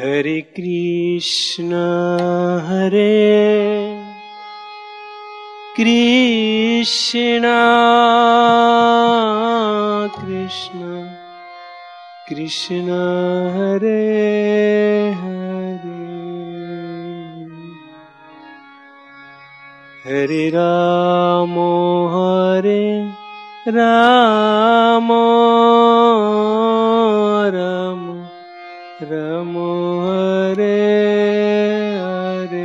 हरे कृष्णा हरे Krishna Krishna Krishna Hare Hare Hare Ram Ram Ram Ram Hare Hare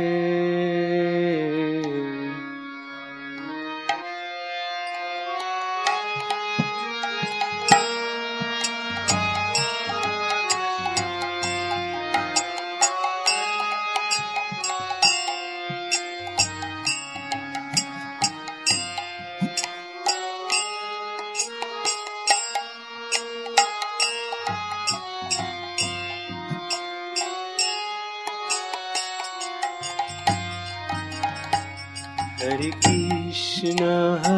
Hare Krishna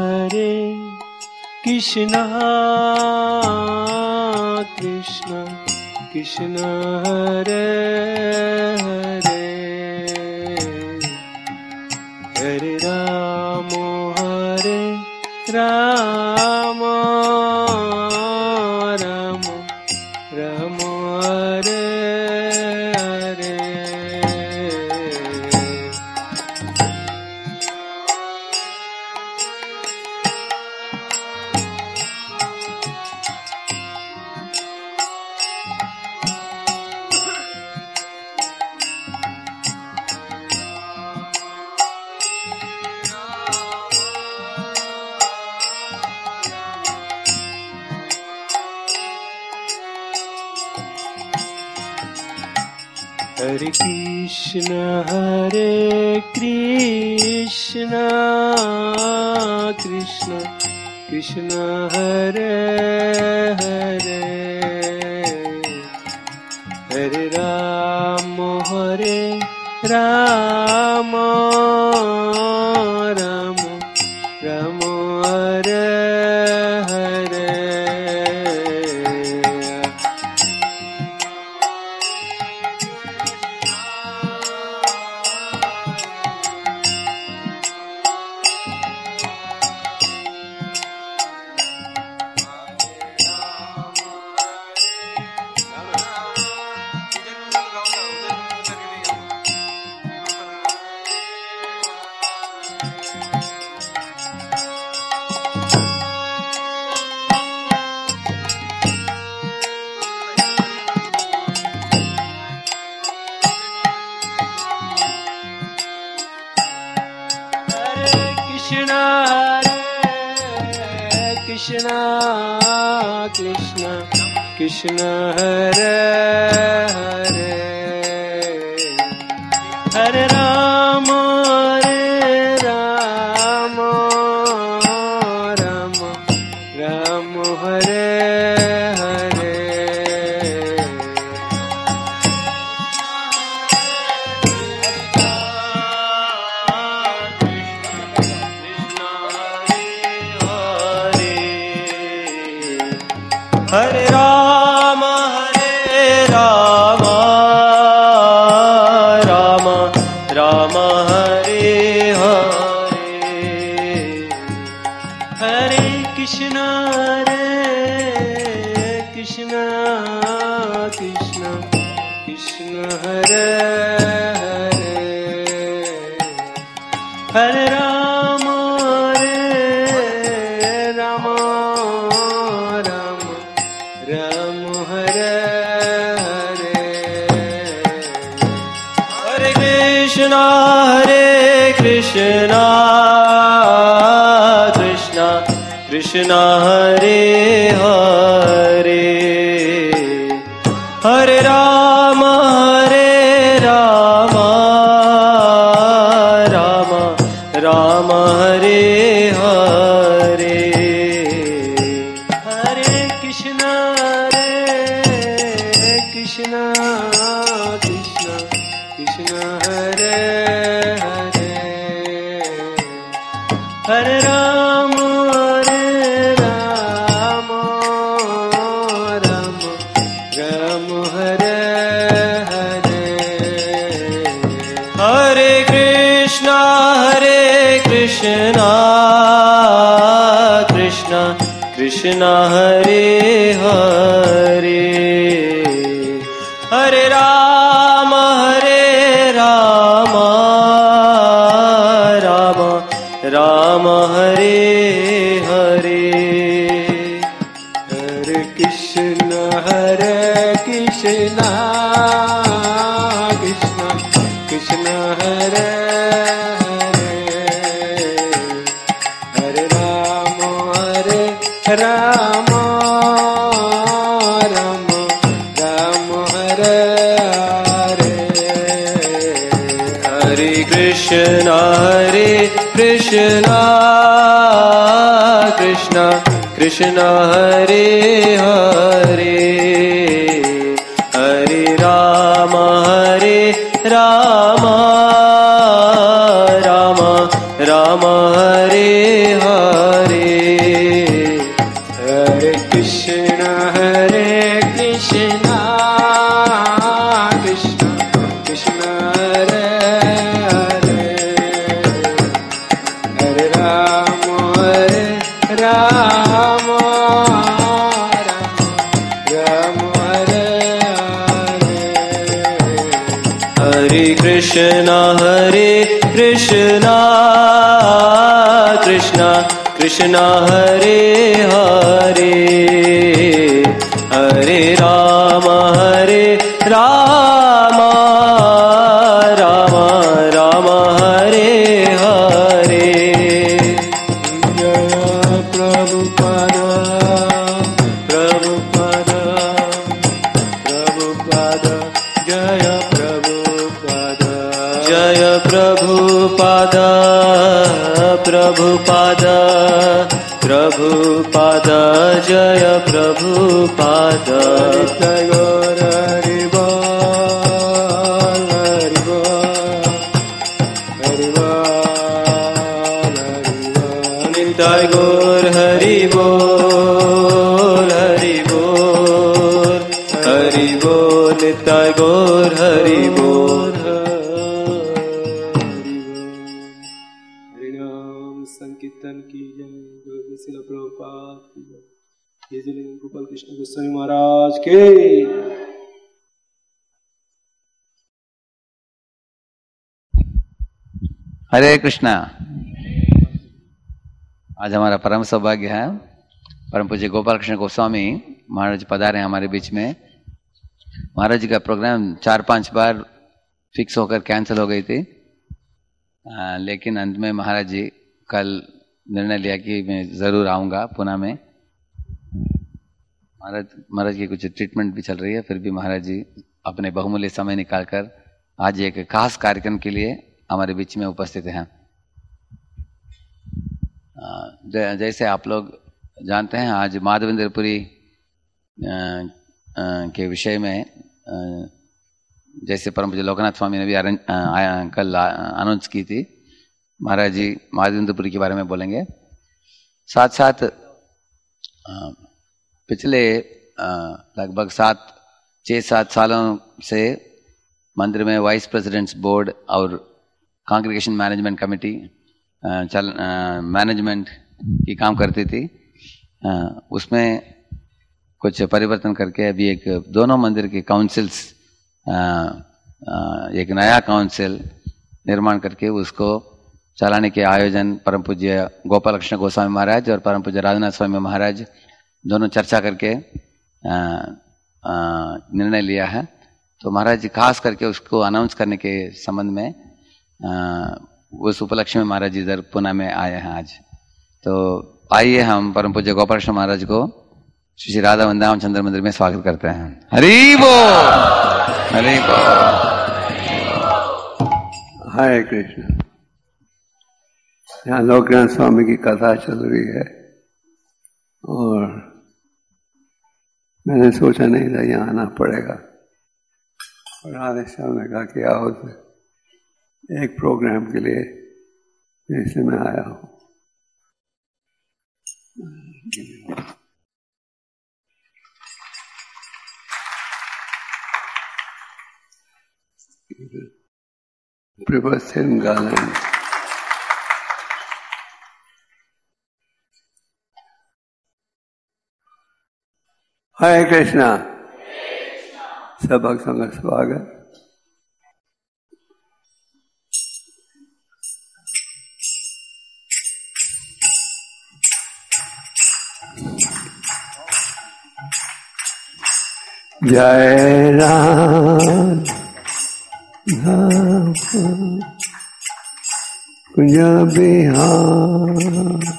Krishna Krishna Hare Hare Hare Ram Ram Ram Ram Hare Hare Hare Krishna Krishna Krishna Hare Hare Hare Ram Ram Ram Ram Hare Hare Krishna Krishna Krishna Hare Hare Hare Ram Ram Ram Ram Hare Hare Hare Ram Ram Ram Ram Hare Hare Hare Krishna Krishna Krishna Krishna Hare Hare Hare Ram Ram Ram Hare Hare Hare Krishna Krishna Krishna Hare Hare Hare Ram Ram Ram Hare Hare Hare Krishna Krishna Krishna Hare Hare Hare Ram Ram Ram Hare Hare Krishna Hare Hare Hare Rama Rama Rama Hare Hare Hare Krishna Krishna Krishna Hare Rama Rama Rama Hare Hare Hare Krishna Krishna Krishna Hare Hare Hare Rama Rama Rama Hare Hare Hare Krishna Krishna Krishna Hare Hare Hare Rama Rama Hare Hare Hare Krishna Krishna Krishna Hare Hare Hare Rama Rama Rama Hare Hare Jaya Prabhupada Prabhupada Prabhupada Jaya Prabhupada Jaya Prabhupada Prabhupada Prabhupada Jaya Prabhupada Nitai Gaur Hari Bol Hari Bol Hari Bol Nitai Gaur Hari Bol Hari Bol Hari Bol Nitai Gaur Hari Bol संकीर्तन की जय श्रील प्रभुपाद की जय जय गोपाल कृष्ण गोस्वामी महाराज के हरे कृष्णा। आज हमारा परम सौभाग्य है परम पूज्य गोपाल कृष्ण गोस्वामी महाराज पधारे हैं हमारे बीच में। महाराज जी का प्रोग्राम 4-5 बार फिक्स होकर कैंसिल हो गई थी, लेकिन अंत में महाराज जी कल निर्णय लिया कि मैं ज़रूर आऊँगा पुणे में। महाराज की कुछ ट्रीटमेंट भी चल रही है, फिर भी महाराज जी अपने बहुमूल्य समय निकालकर आज एक खास कार्यक्रम के लिए हमारे बीच में उपस्थित हैं। जैसे आप लोग जानते हैं, आज माधवेंद्रपुरी के विषय में जैसे परम पूज्य लोकनाथ स्वामी ने भी कल अनाउंस की थी, महाराज जी माधवेंद्रपुरी के बारे में बोलेंगे। साथ साथ पिछले लगभग 6-7 सालों से मंदिर में वाइस प्रेसिडेंट्स बोर्ड और कांग्रीगेशन मैनेजमेंट कमेटी मैनेजमेंट की काम करती थी। उसमें कुछ परिवर्तन करके अभी एक दोनों मंदिर के काउंसिल्स एक नया काउंसिल निर्माण करके उसको चलाने के आयोजन परम पूज्य गोपाल कृष्ण गोस्वामी महाराज और परम पूज्य राजनाथ स्वामी महाराज दोनों चर्चा करके निर्णय लिया है। तो महाराज जी खास करके उसको अनाउंस करने के संबंध में उस उपलक्ष्य में महाराज जी इधर पुणे में आए हैं आज। तो आइए हम परम पूज्य गोपाल कृष्ण महाराज को श्री राधा वृंदावन चंद्र मंदिर में स्वागत करते हैं। हरि बोल, हरि बोल। हरे कृष्ण। यहाँ लोकनाथ स्वामी की कथा चल रही है और मैंने सोचा नहीं था यहाँ आना पड़ेगा, और राधे श्याम ने कहा कि आओ, एक प्रोग्राम के लिए, इसलिए मैं आया हूँ। Prabhupada in Garland. हरे कृष्णा। सब भक्तों का स्वागत। जय राम कुंज बिहार।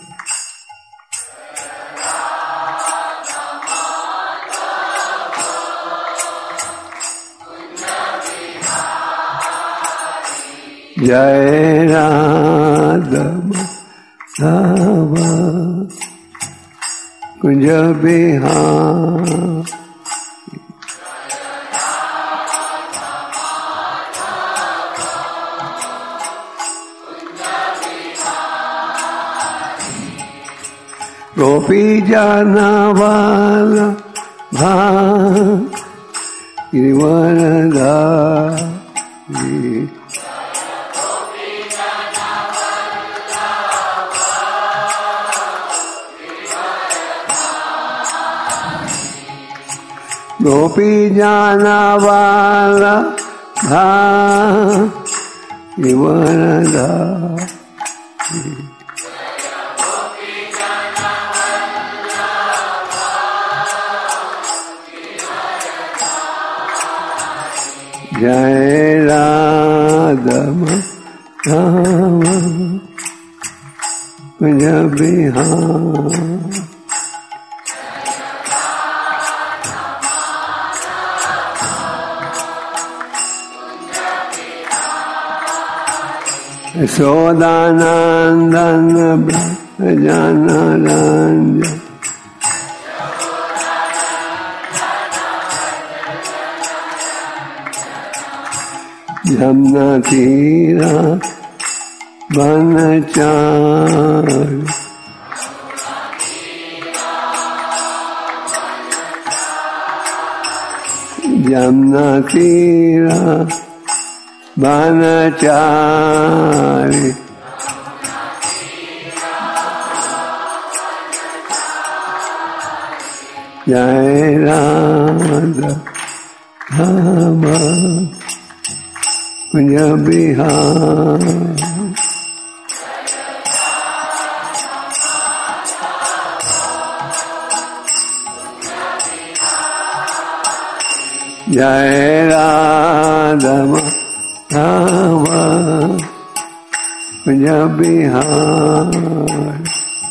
जय राधा कुंज बिहार। गोपी जाना वाला गिरिवरधारी। गोपी जाना वाला गिरिवरधारी। जय राधा कुंज बिहार। यशोदानंदन ब्रजनरंजन। यमुना तीरा वनचारी। यमुना तीरा वनचारी। जय राधा कुंज बिहार। जय राधा कुंज बिहार।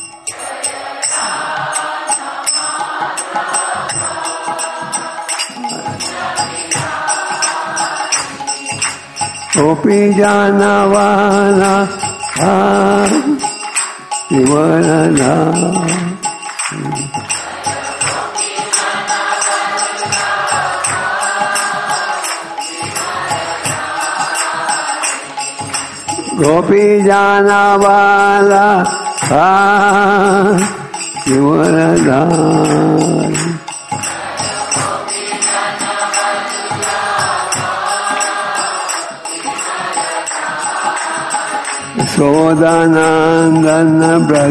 गोपी जाना वाला गिरिवरधारी। गोपी जाना वाला गिरिवरधारी। यशोदानंदन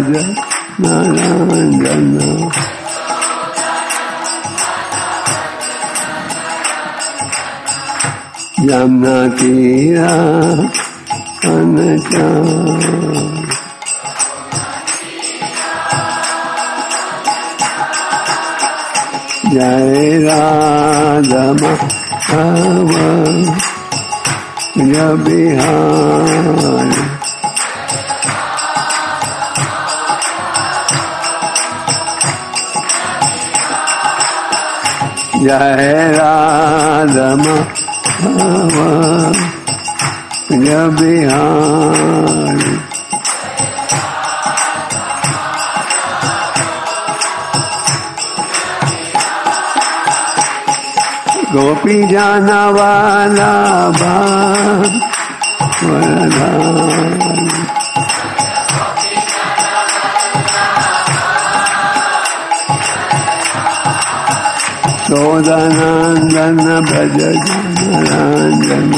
ब्रजनरंजन। यमुना तीरा वनचारी। जय राधा कुंज बिहार। जय राधा कुंज बिहार। गोपी जाना वाला वरदारी। यशोदानंदन ब्रजनरंजन।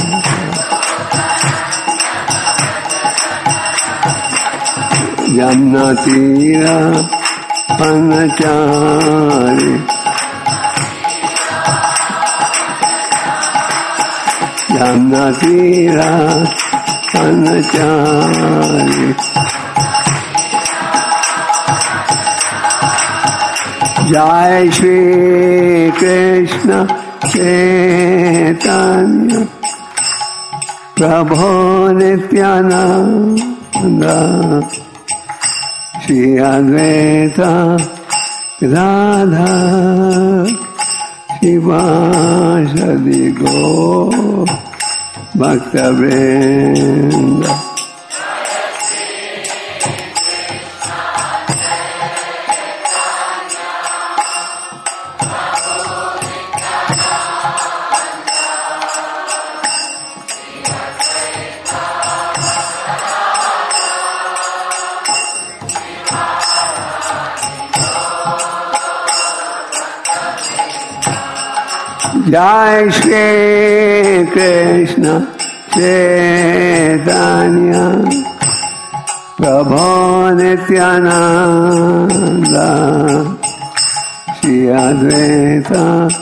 यमुना तीरा वनचारी। यमुना तीरा अनचारी जय श्री कृष्ण चैतन्य प्रभु नित्यानंद श्री अद्वैत राधा शिवासदि गौर भक्तवृंद। जय श्री कृष्ण चैतन्य प्रभु नित्यानंद श्री अद्वैत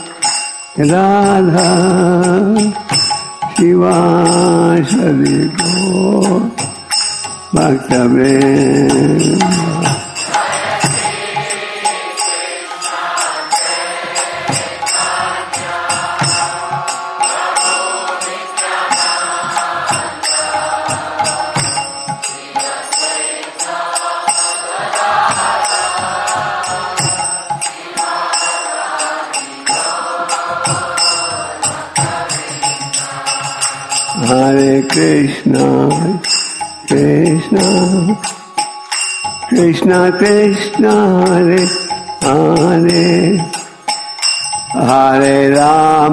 राधा शिवासदि गौर भक्तवृंद। हरे कृष्णा कृष्णा कृष्णा कृष्णा हरे हरे हरे राम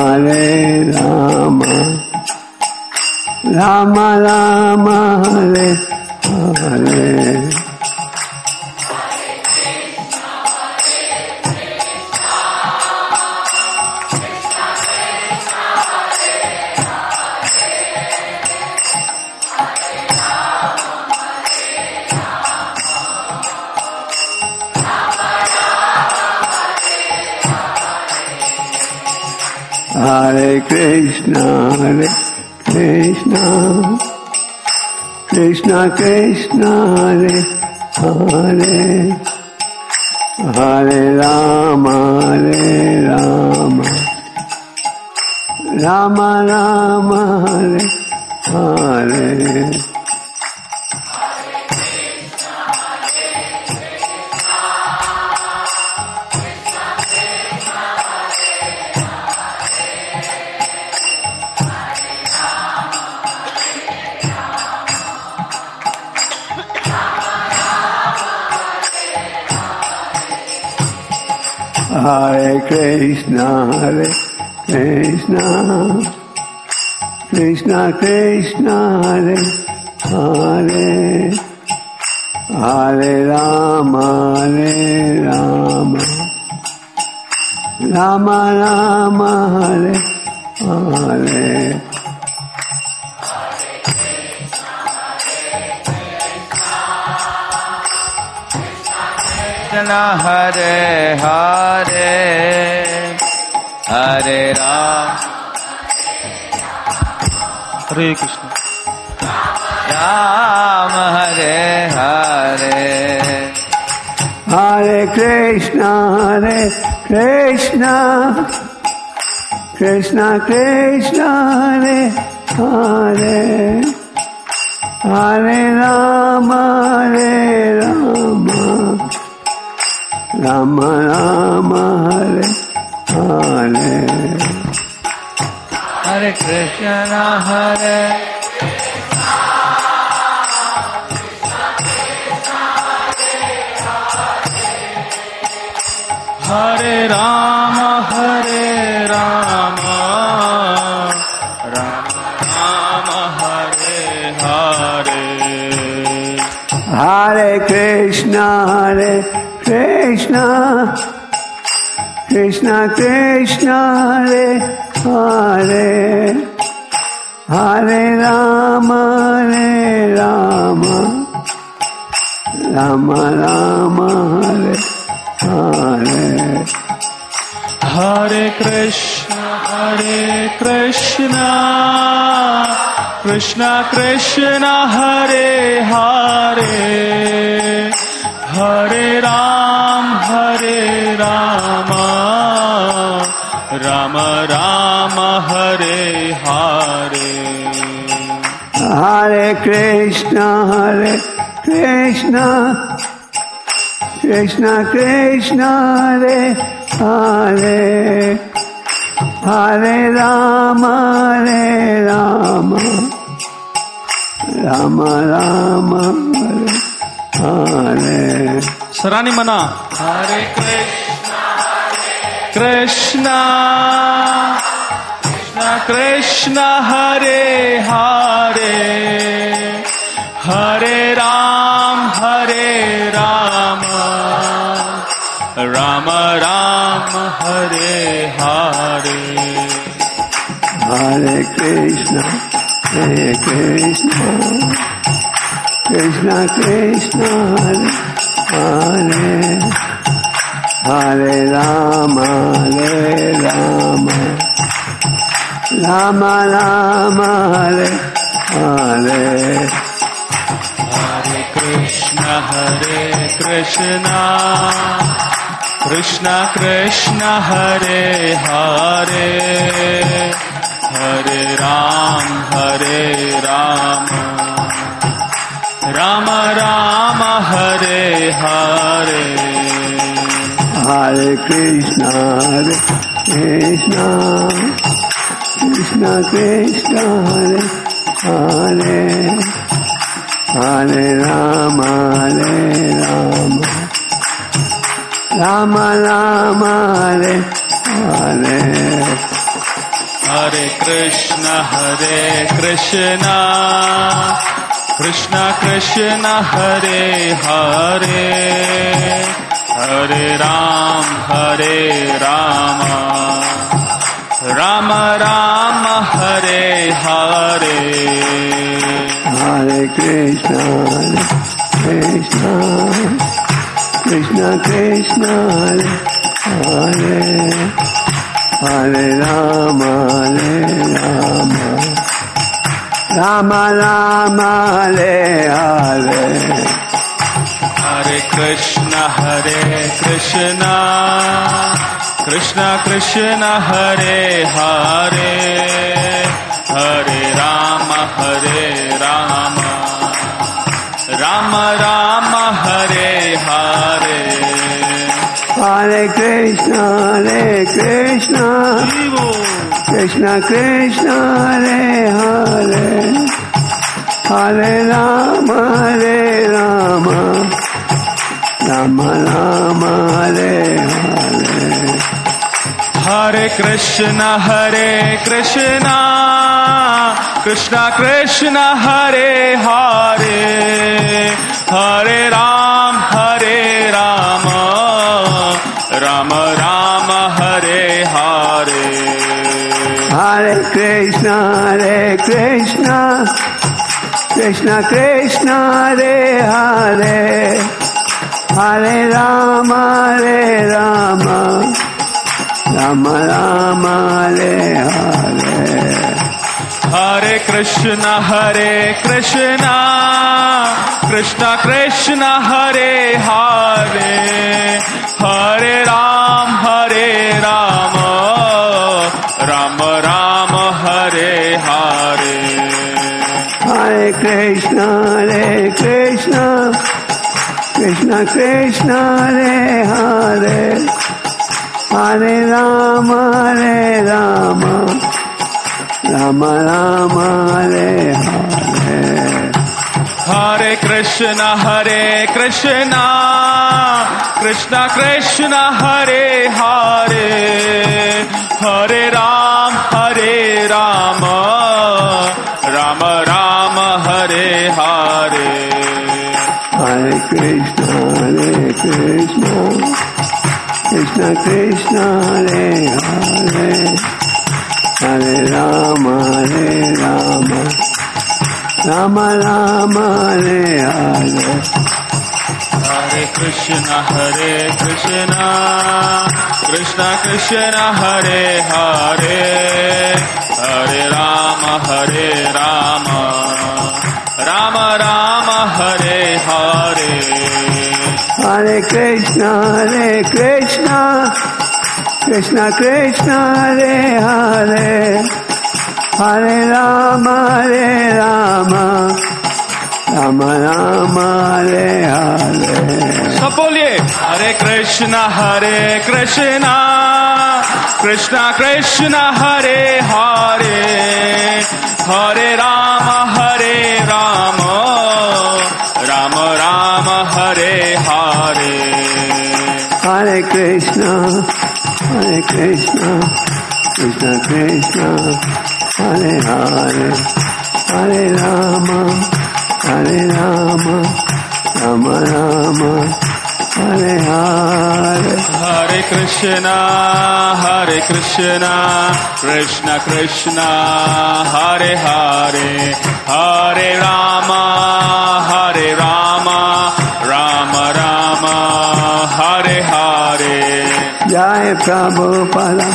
राम राम हरे हरे। हरे कृष्णा कृष्णा कृष्णा हरे हरे हरे राम राम राम हरे हरे। हरे कृष्णा कृष्णा कृष्णा हरे हरे हरे राम राम राम हरे हरे। हरे हरे हरे राम हरे कृष्ण राम हरे हरे हरे कृष्णा कृष्णा कृष्णा हरे हरे हरे राम राम राम हरे हरे। हरे कृष्ण हरे हरे राम राम राम हरे हरे। हरे कृष्णा कृष्णा कृष्णा हरे हरे हरे राम राम राम हरे हरे। हरे Krishna Hare Krishna, Krishna Krishna Hare Hare, Hare Ram, Rama Rama Hare Hare. Hare Krishna, Krishna Krishna Hare Hare, Hare Rama, Rama Rama Hare Hare. Sarani Mana. Hare Krishna, Krishna Krishna Hare Hare, Hare Ram, Rama Rama Hare Hare. Hare Krishna, Krishna Krishna Hare Hare, Hare Rama, Rama Rama Hare Hare. Hare Krishna, Krishna Krishna Hare Hare, Hare Ram, Rama Rama Hare Hare. Hare Krishna, Krishna Krishna Hare Hare, Hare Rama, Rama Rama Hare Hare. Hare Krishna, Krishna Krishna Hare Hare, Hare Ram, Rama Rama Hare Hare. Hare Krishna, Krishna Krishna Hare Hare, Hare Rama, Rama Rama Hare Hare. Hare Krishna, Krishna Krishna Hare Hare, Hare Rama, Rama Rama Hare Hare. Hare Krishna, Krishna Krishna Hare Hare, Hare Rama, Rama Rama Hare Hare. Hare Krishna, Krishna Krishna Hare Hare, Hare Ram, Rama Rama Hare Hare. Hare Krishna, Krishna Krishna Hare Hare, Hare Rama, Rama Rama Hare Hare. Hare Krishna, Krishna Krishna Hare Hare, Hare Ram, Rama Rama Hare Hare. Hare Krishna, Krishna Krishna Hare Hare, Hare Rama, Rama Rama Hare Hare. Hare Krishna, Krishna Krishna Hare Hare, Hare Ram, Rama Rama Hare Hare. Hare Krishna, Krishna Krishna Hare Hare, Hare Rama, Rama Rama Hare Hare. Hare Krishna Krishna Krishna Hare Hare Hare Rama Rama Rama Hare Hare Hare Krishna Krishna Krishna Hare Hare Hare Rama Rama Rama Hare Hare सब बोलिए हरे Krishna Krishna Krishna Hare Hare Hare Ram Ram Ram Hare Hare Hare Krishna Krishna Krishna Hare Hare Hare Rama Rama Rama Hare Hare Hare Krishna Krishna Krishna Hare Hare Hare Rama Rama Rama Hare Hare Jai Prabhupada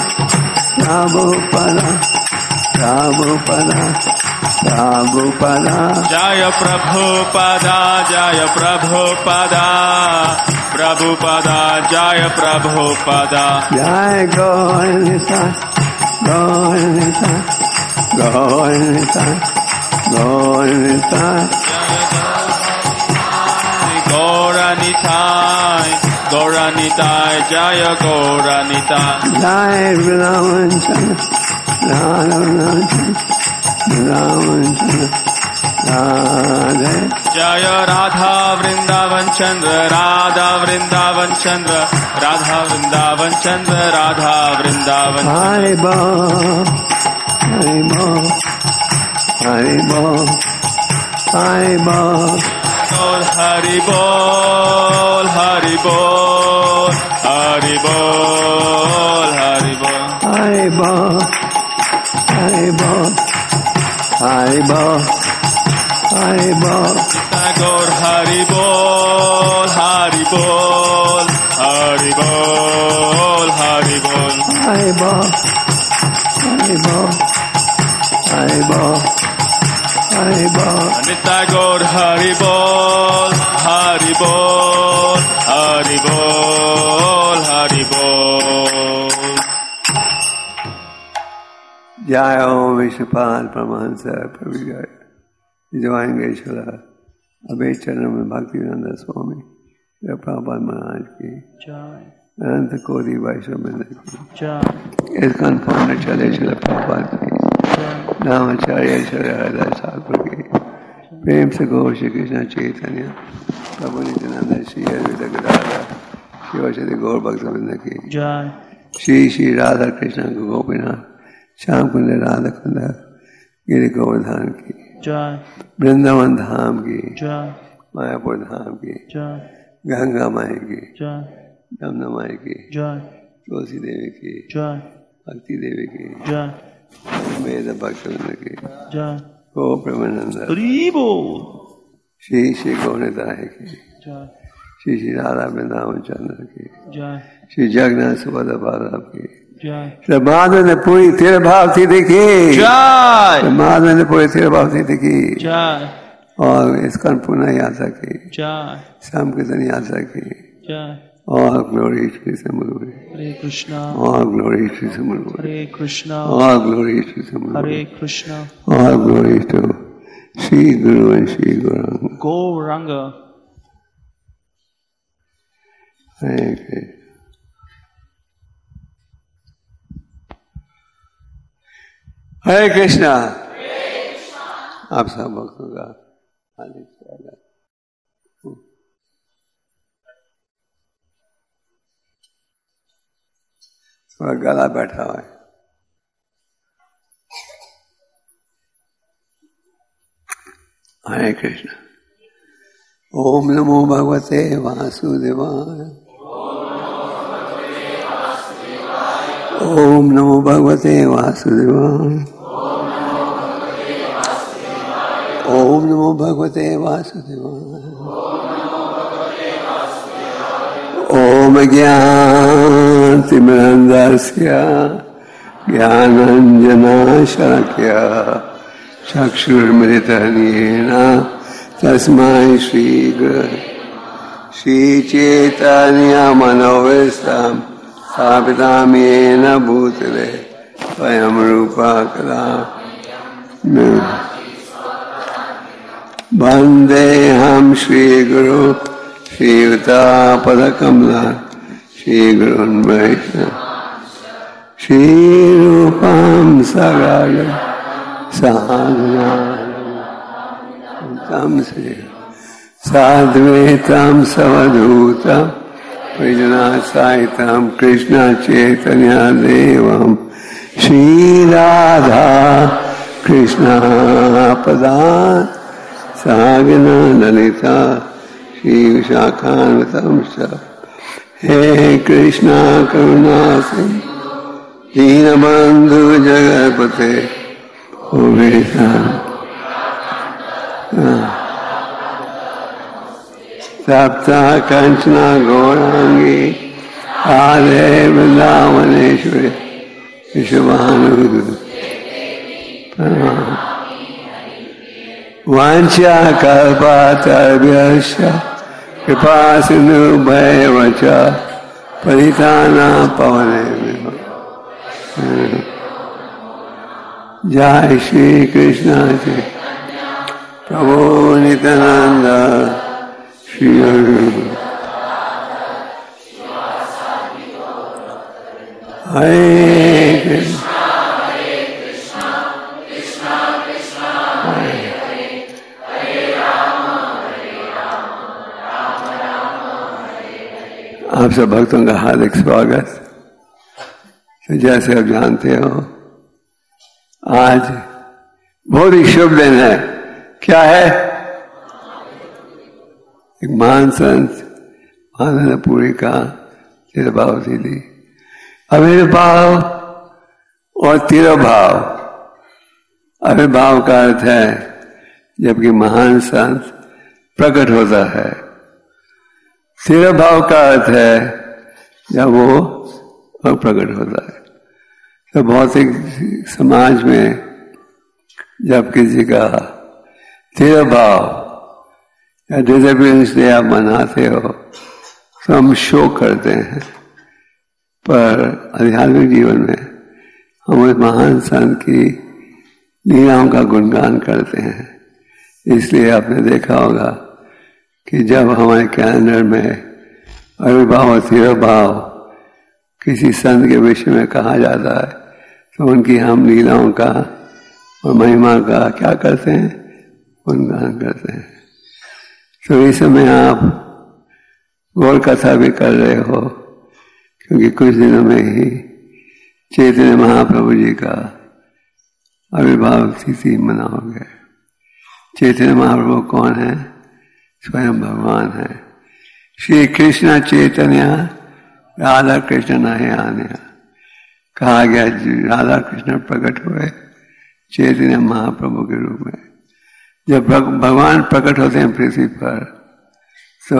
Jaya Prabhupada Jaya Prabhupada Jaya Prabhupada Jai Gaurnita Gauranitai Jaya Gauranitai Jai Vrindavan Jaya Radha Vrindavan Chandra Radha Vrindavan Chandra Radha Vrindavan Chandra Radha Vrindavan Hari Bol Hari Bol Hari Bol Hari Bol Hari Bol Hari Bol Hari Bol Hari Bol Hari Bol Hari Bol Hari Bol Gaur Hari Bol Hari Bol Hari Bol Hari Bol Hari Bol Hari Bol Hari Bol Hari Bol Nitya Gaur Hari Bol Hari Bol Hari Bol Hari Bol Jai Om Vishwapal Paramahansa Prabhupada Divine Geshwara Abhay Charan में Bhaktivedanta Swami Prabhupada Maharaj की अनंत कोटि वैष्णववृंद की इसकान founder चले प्रभुपाद की नामाचार्य श्री हरिदास ठाकुर की प्रेम से गो श्री कृष्ण चैतन्य प्रभु नित्यानंद श्री अद्वैत गदाधर शिवशक्ति गौर भक्तवृंद की श्री राधा कृष्ण गोपीनाथ श्याम कुंद राधा कुंद गिरि गोवर्धन की वृंदावन धाम की मायापुर धाम की गंगा माई की यमुना माई की तुलसी देवी की भक्ति देवी की वेद भक्तवृंद की गो प्रेमानंद श्री श्री गौरताय की श्री श्री राधा वृंदावन चंद्र की श्री जगन्नाथ सुभद्रा बालाब की माधव ने पूरी तेरे भाव थी देखी माधव ने पूरी तेरे भाव थी देखी और इसका पुनः यात्रा की श्याम कीर्तन यात्रा की और ग्लोरी श्री समरूप Hare Krishna और ग्लोरी श्री समरूप Hare Krishna और ग्लोरी श्री समरूप Hare Krishna और glory to Shri Guru and Shri Gauranga Gauranga Hare Krishna Hare Krishna आप सब भक्तों का हार्दिक स्वागत थोड़ा गला बैठा हुआ है हरे कृष्ण ओम नमो भगवते वासुदेवाय ओम नमो भगवते वासुदेवाय ओम नमो भगवते वासुदेवाय ओम ज्ञानतिमिरन्धस्य ज्ञानाञ्जनशलाकया चक्षुर्मिलितं येन तस्मै श्रीचैतन्यमनोभीष्टं स्थापितं येन भूतले स्वयं रूपा कदा वन्देऽहं श्रीगुरु श्रीयुतापदकमलं श्रीगुरुन् वैष्णवं श्रीरूपं सगणं साधुनां साद्वैतं सवधूतं परिजनासहितं कृष्णचैतन्यदेवं श्रीराधा कृष्णपदान् सागना ललिता श्री विशाखान्वितांश्च हे कृष्णा करुणा सिंधु दीनबन्धु जगत्पते सप्ता कंचना गौरांगी आदे वृंदावनेश्वरी विश्वभानुसुते वाञ्छा कल्पतरुभ्यश्च कृपा सिन्धुभ्येव च पतितानां पावनेभ्यो जय श्री कृष्ण प्रभु नित्यानंद श्री हरे कृष्ण आप सब भक्तों का हार्दिक स्वागत। तो जैसे आप जानते हो आज बहुत ही शुभ दिन है। क्या है? एक महान संत महानंदपुरी का तिरुभाव तिथि। आविर्भाव और तिरुभाव। आविर्भाव का अर्थ है जबकि महान संत प्रकट होता है। तिरुभाव का अर्थ है जब वो प्रकट होता है। तो भौतिक समाज में जब किसी का तिरुभाव या डिसेबिलिटीज डे आप मनाते हो तो हम शोक करते हैं, पर आध्यात्मिक जीवन में हम उस महान संत की लीलाओं का गुणगान करते हैं। इसलिए आपने देखा होगा कि जब हमारे कैलेंडर में आविर्भाव और तिरुभाव किसी संत के विषय में कहा जाता है तो उनकी हम लीलाओं का और महिमा का क्या करते हैं? गुणगान करते हैं। तो इस समय आप गौर कथा भी कर रहे हो क्योंकि कुछ दिनों में ही चैतन्य महाप्रभु जी का आविर्भाव तिथि मनाओगे। चैतन्य महाप्रभु कौन है? स्वयं भगवान है। श्री कृष्ण चैतन्य राधा कृष्ण नहीं आने कहा गया। राधा कृष्ण प्रकट हुए चैतन्य महाप्रभु के रूप में। जब भगवान प्रकट होते हैं पृथ्वी पर तो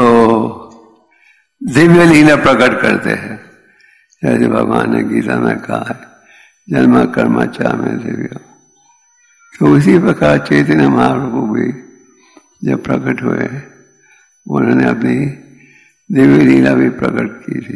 दिव्य लीला प्रकट करते हैं। जैसे भगवान ने गीता में कहा है जन्म कर्म च में दिव्य। तो उसी प्रकार चैतन्य महाप्रभु भी जब प्रकट हुए उन्होंने अपनी दिव्य लीला भी प्रकट की थी।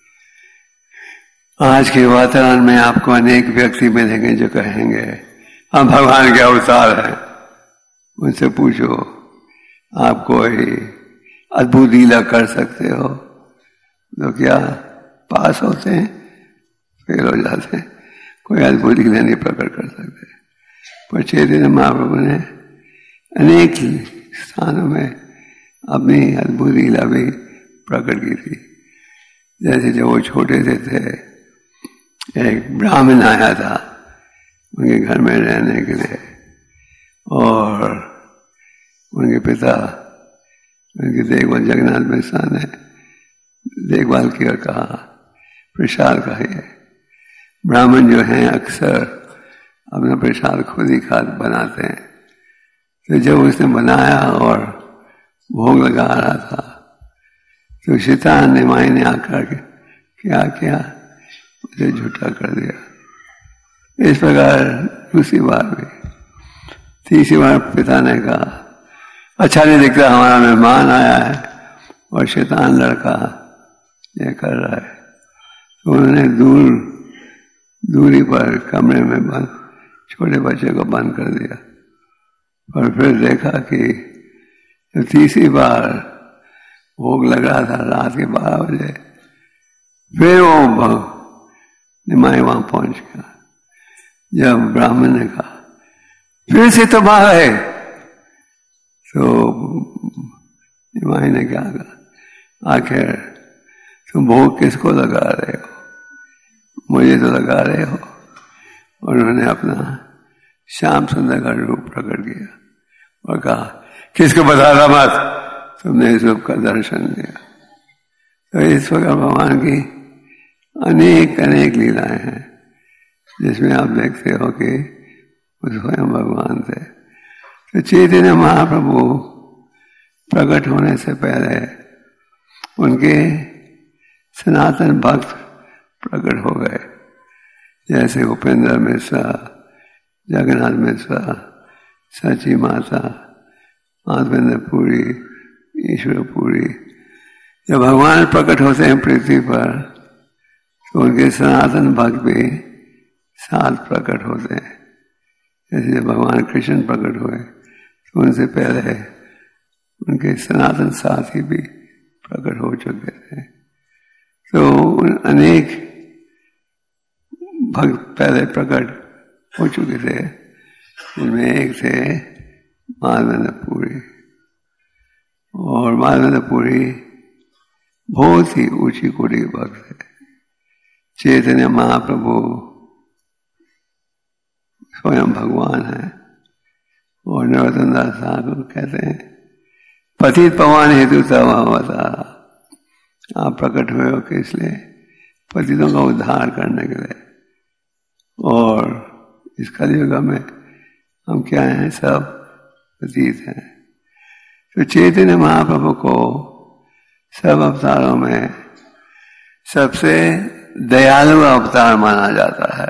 आज के वातावरण में आपको अनेक व्यक्ति मिलेंगे जो कहेंगे हम भगवान के अवतार हैं। उनसे पूछो आप कोई अद्भुत लीला कर सकते हो? तो क्या पास होते हैं? फेल हो जाते हैं। कोई अद्भुत लीला नहीं प्रकट कर सकते। पर चैतन्य महाप्रभु ने अनेक स्थानों में अपनी अद्भुत लीला भी प्रकट की थी। जैसे जब वो छोटे से थे एक ब्राह्मण आया था उनके घर में रहने के लिए और उनके पिता उनकी देखभाल जगन्नाथ मिश्रा ने देखभाल की और कहा प्रसाद खाइए। ब्राह्मण जो हैं अक्सर अपना प्रसाद खुद ही बनाते हैं। तो जब उसने बनाया और भोग लगा रहा था तो शैतान निमाई ने आकर के क्या किया, उसे झूठा कर दिया। इस प्रकार दूसरी बार भी, तीसरी बार पिता ने कहा अच्छा नहीं दिखता, हमारा मेहमान आया है और शैतान लड़का ये कर रहा है। तो उन्होंने दूरी पर कमरे में बंद छोटे बच्चे को बंद कर दिया। और फिर देखा कि तीसरी बार भोग लग रहा था रात के 12 बजे, फिर वो निमाई वहां पहुंच गया। जब ब्राह्मण ने कहा फिर से तो बाहर है, तो निमाई ने क्या कहा, आखिर तुम भोग किसको लगा रहे हो, मुझे तो लगा रहे हो। और उन्होंने अपना श्याम सुंदर का रूप प्रकट किया और कहा किसको बताना मत, तुमने इस रूप का दर्शन दिया। तो इस प्रकार भगवान की अनेक अनेक लीलाएं हैं जिसमें आप देखते हो कि स्वयं भगवान थे। तो चैतन्य महाप्रभु प्रकट होने से पहले उनके सनातन भक्त प्रकट हो गए, जैसे उपेंद्र मिश्रा, जगन्नाथ मिश्रा, सची माता, माधवेंद्र पुरी, ईश्वर पुरी। जब भगवान प्रकट होते हैं पृथ्वी पर तो उनके सनातन भक्त भी साथ प्रकट होते हैं। जैसे जब भगवान कृष्ण प्रकट हुए तो उनसे पहले उनके सनातन साथी भी प्रकट हो चुके थे। तो अनेक भक्त पहले प्रकट हो चुके थे, उनमें एक थे माधवेंद्र पुरी। और माधवेंद्र पुरी बहुत ही ऊंची कोटि के भक्त थे। चैतन्य महाप्रभु स्वयं भगवान है। और नरोत्तम दास ठाकुर कहते हैं पतित पावन हेतु तव अवतारा, आप प्रकट हुए हो कि इसलिए पतितों का उद्धार करने के लिए। और इस कलयुग में हम क्या हैं, सब पतित हैं। तो चैतन्य महाप्रभु को सब अवतारों में सबसे दयालु अवतार माना जाता है।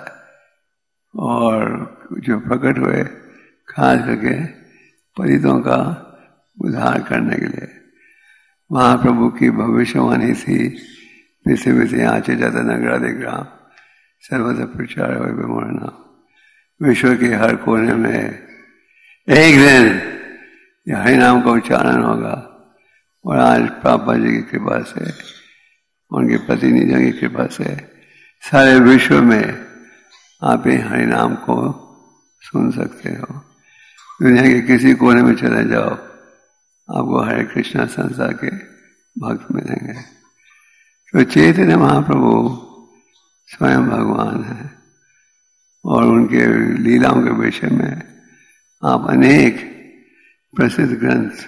और जो प्रकट हुए खास करके पतितों का उद्धार करने के लिए। महाप्रभु की भविष्यवाणी थी पृथ्वी आचे जात नगरादिग्राम सर्वत्र प्रचार विमोहना, विश्व के हर कोने में एक दिन यह हरि नाम का उच्चारण होगा। और आज पापा जी की कृपा से, उनके प्रतिनिधियों की कृपा से सारे विश्व में आप ही हरि नाम को सुन सकते हो। दुनिया के किसी कोने में चले जाओ, आपको हरे कृष्णा संस्था के भक्त मिलेंगे। तो चैतन्य महाप्रभु स्वयं भगवान है। और उनके लीलाओं के विषय में आप अनेक प्रसिद्ध ग्रंथ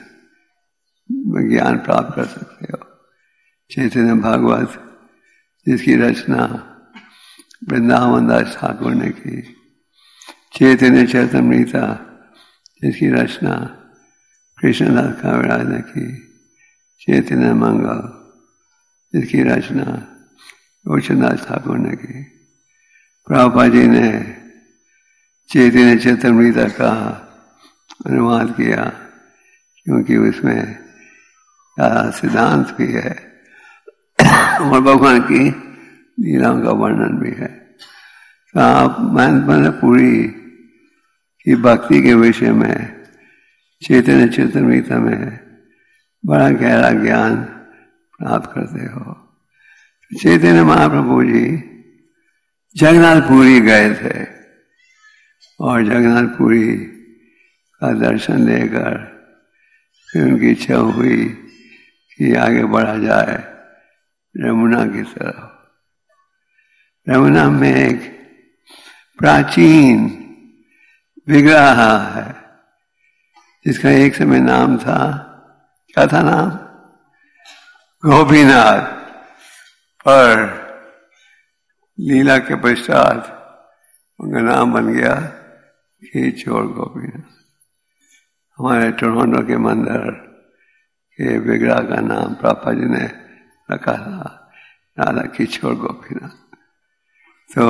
में ज्ञान प्राप्त कर सकते हो। चैतन्य भागवत, जिसकी रचना वृंदावन दास ठाकुर ने की। चैतन्य चरितमृता, जिसकी रचना कृष्णदास काविराज ने की। चैतन्य मंगल, जिसकी रचना गोचरदास ठाकुर ने की। प्रभुपाद जी ने चैतन्य चरितमृता का अनुवाद किया, क्योंकि उसमें सिद्धांत भी है और भगवान की लीलाओं का वर्णन भी है। तो आप मैंने पूरी की भक्ति के विषय में चैतन्य चरितमृता में बड़ा गहरा ज्ञान प्राप्त करते हो। चैतन्य महाप्रभु जी जगन्नाथपुरी गए थे और जगन्नाथपुरी का दर्शन देकर फिर उनकी इच्छा हुई कि आगे बढ़ा जाए यमुना की तरफ। यमुना में एक प्राचीन विग्रह है जिसका एक समय नाम था, क्या था नाम? गोपीनाथ। पर लीला के पश्चात उनका नाम बन गया खींचोर गोपीनाथ। हमारे टोरंटो के मंदिर के विग्रह का नाम पापा जी ने रखा था राधा किशोर गोपीनाथ। तो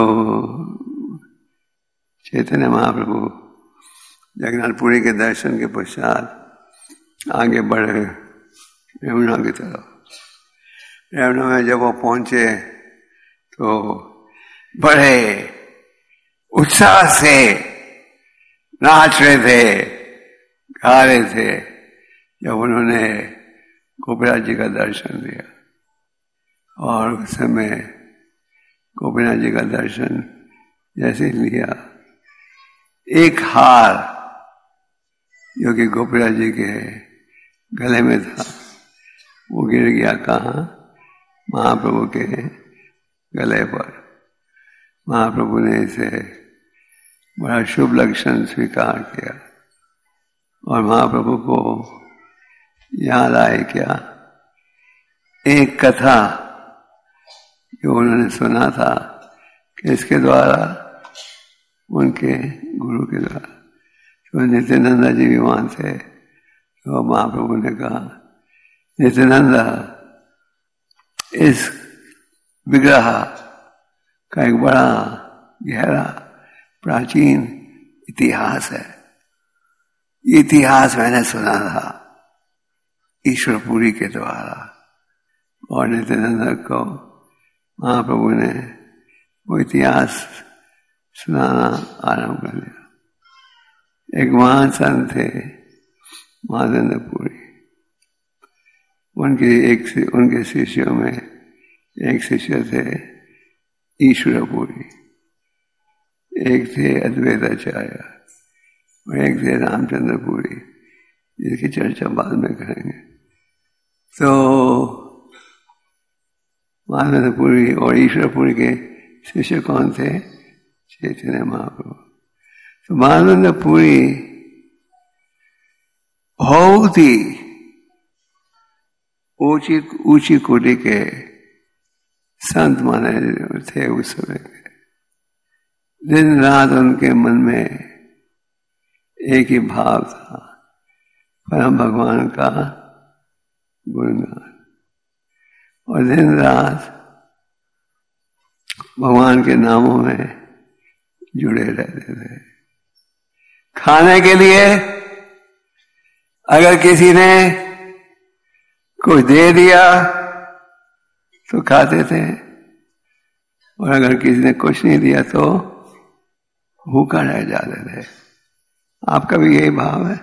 चैतन्य महाप्रभु जगन्नाथपुरी के दर्शन के पश्चात आगे बढ़े यमुना की तरफ। यमुना में जब वो पहुंचे तो बड़े उत्साह से नाच रहे थे, गा रहे थे जब उन्होंने गोपीनाथ जी का दर्शन दिया। और उस समय गोपीनाथ जी का दर्शन जैसे लिया, एक हार जो कि गोपीनाथ जी के गले में था वो गिर गया कहाँ? महाप्रभु के गले पर। महाप्रभु ने इसे बड़ा शुभ लक्षण स्वीकार किया और महाप्रभु को याद आए क्या, एक कथा जो उन्होंने सुना था कि इसके द्वारा, उनके गुरु के द्वारा, तो नित्यानंदा जी भी वहां थे। तो महाप्रभु ने कहा, नित्यानंदा, इस विग्रह का एक बड़ा गहरा प्राचीन इतिहास है। ये इतिहास मैंने सुना था ईश्वरपुरी के द्वारा। और नित्यानंद को महाप्रभु ने वो इतिहास सुनाना आरंभ कर दिया। एक महान संत थे माधवेंद्रपुरी, उनके शिष्यों में एक शिष्य थे ईश्वरपुरी, एक थे अद्वैताचार्य और एक थे रामचंद्रपुरी, जिसकी चर्चा बाद में करेंगे। तो माधवेंद्रपुरी और ईश्वरपुरी के शिष्य कौन थे? चैतन्य महाप्रभु। तो माधवेंद्रपुरी बहुत ही ऊंची कोटि के संत माने थे उस समय के। दिन रात उनके मन में एक ही भाव था, परम भगवान का गुणगान। और दिन रात भगवान के नामों में जुड़े रहते थे। खाने के लिए अगर किसी ने कुछ दे दिया तो खाते थे, और अगर किसी ने कुछ नहीं दिया तो भूखा रह जाते थे। आपका भी यही भाव है?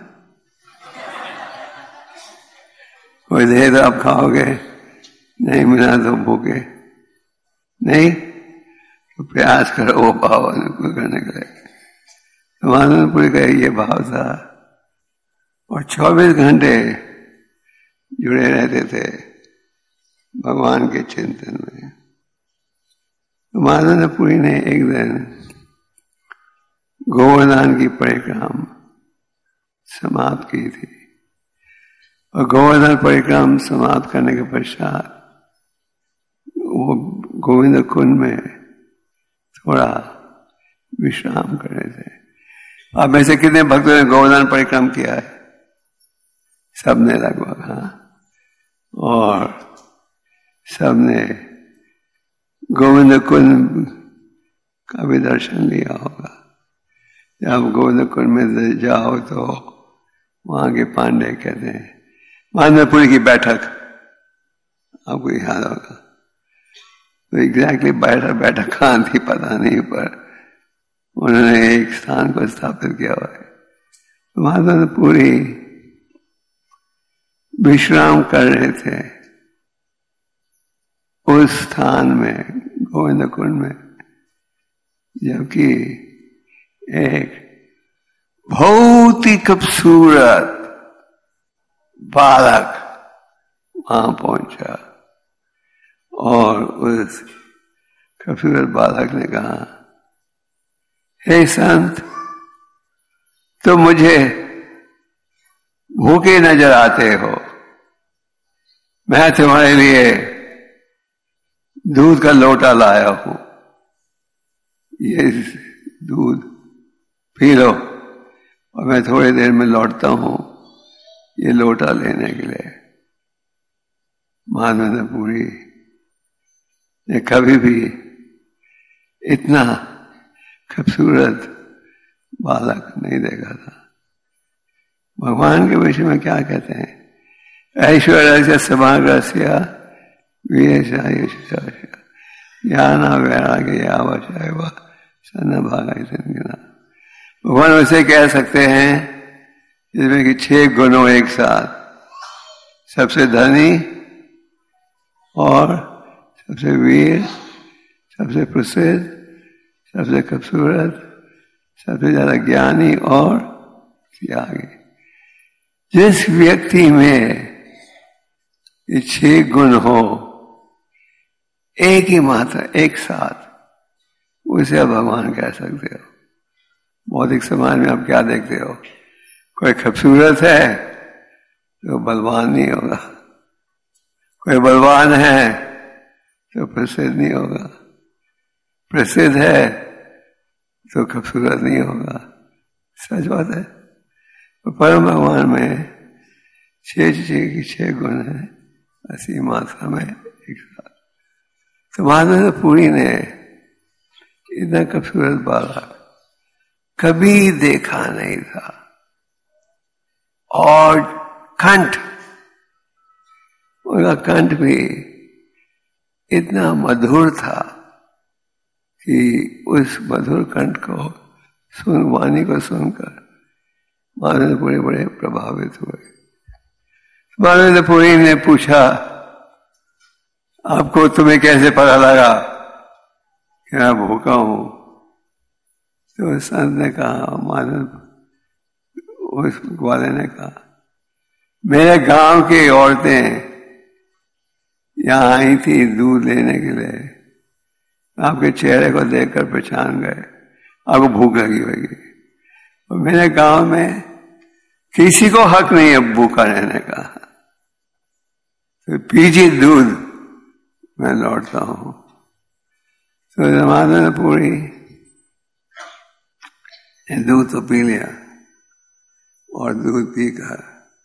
कोई दे तो आप खाओगे, नहीं मिला तो भूखे नहीं, तो प्रयास करो वो भाव अनुकूल करने के लिए। तो माधवेंद्रपुरी का ये भाव था और 24 घंटे जुड़े रहते थे भगवान के चिंतन में। तो माधवेंद्रपुरी ने एक दिन गोवर्धन की परिक्रमा समाप्त की थी, और गोवर्धन परिक्रमा समाप्त करने के पश्चात वो गोविंद कुंड में थोड़ा विश्राम कर रहे थे। अब ऐसे कितने भक्तों ने गोवर्धन परिक्रमा किया है? सबने लगभग, हाँ। और सबने गोविंद कुंड का भी दर्शन लिया होगा। जब गोविंद कुंड में जाओ तो वहां के पांडे कहते हैं माधवेंद्रपुरी की बैठक, आपको याद होगा। तो एग्जैक्टली बैठक कहाँ थी पता नहीं, पर उन्होंने एक स्थान को स्थापित किया हुआ है। माधवेंद्रपुरी विश्राम कर रहे थे उस स्थान में, गोविंद कुंड में, जबकि एक बहुत ही खूबसूरत बालक वहां पहुंचा, और उस खूबसूरत बालक ने कहा, हे संत, तुम मुझे भूखे नजर आते हो, मैं तुम्हारे लिए दूध का लोटा लाया हूं, ये दूध पी लो और मैं थोड़ी देर में लौटता हूं ये लोटा लेने के लिए। माधवेंद्रपुरी ने कभी भी इतना खूबसूरत बालक नहीं देखा था। भगवान के विषय में क्या कहते हैं? ऐश्वर्य समग्रस्य ज्ञान वैराग्य यावशैव सन्न भागा। भगवान वैसे कह सकते हैं जिसमें कि 6 गुणों एक साथ, सबसे धनी और सबसे वीर, सबसे प्रसिद्ध, सबसे खूबसूरत, सबसे ज्यादा ज्ञानी और त्यागी। जिस व्यक्ति में ये 6 गुण हो एक ही मात्रा एक साथ, उसे आप भगवान कह सकते हो। भौतिक समाज में आप क्या देखते हो? कोई खूबसूरत है तो बलवान नहीं होगा, कोई बलवान है तो प्रसिद्ध नहीं होगा, प्रसिद्ध है तो खूबसूरत नहीं होगा। सच बात है। तो परम भगवान में 6 गुण है ऐसी मात्रा में एक साथ। तो माधव पुरी ने इतना खूबसूरत बालक कभी देखा नहीं था। और कंठ, उनका कंठ भी इतना मधुर था कि उस मधुर कंठ को वाणी को सुनकर माधवपुरी बड़े प्रभावित हुए। माधवपुरी ने पूछा, आपको तुम्हें कैसे पता लगा कि मैं भूखा हूं? तो संत ने कहा, माधव उस ग्वाले ने कहा, मेरे गांव की औरतें यहां आई थी दूध लेने के लिए, आपके चेहरे को देखकर पहचान गए आपको भूख लगी होगी। और मेरे गांव में किसी को हक नहीं है भूखा रहने का, तो पीजिए दूध, मैं लौटता हूं। तो जमाने ने पूरी दूध तो पी लिया और दूध पीकर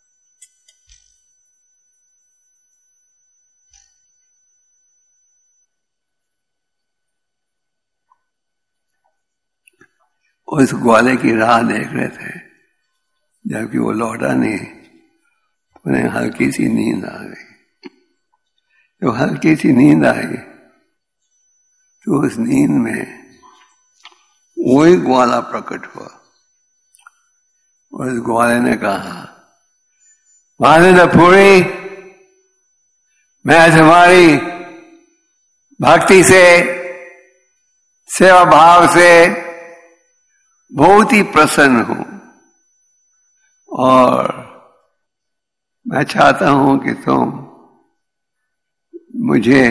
उस ग्वाले की राह देख रहे थे। जबकि वो लौटा नहीं, उन्हें हल्की सी नींद आ गई। तो हल्की सी नींद आई तो उस नींद में वही ग्वाला प्रकट हुआ। और उस ग्वाले ने कहा, माधवपुरी, मैं तुम्हारी भक्ति से, सेवा भाव से बहुत ही प्रसन्न हूं और मैं चाहता हूं कि तुम मुझे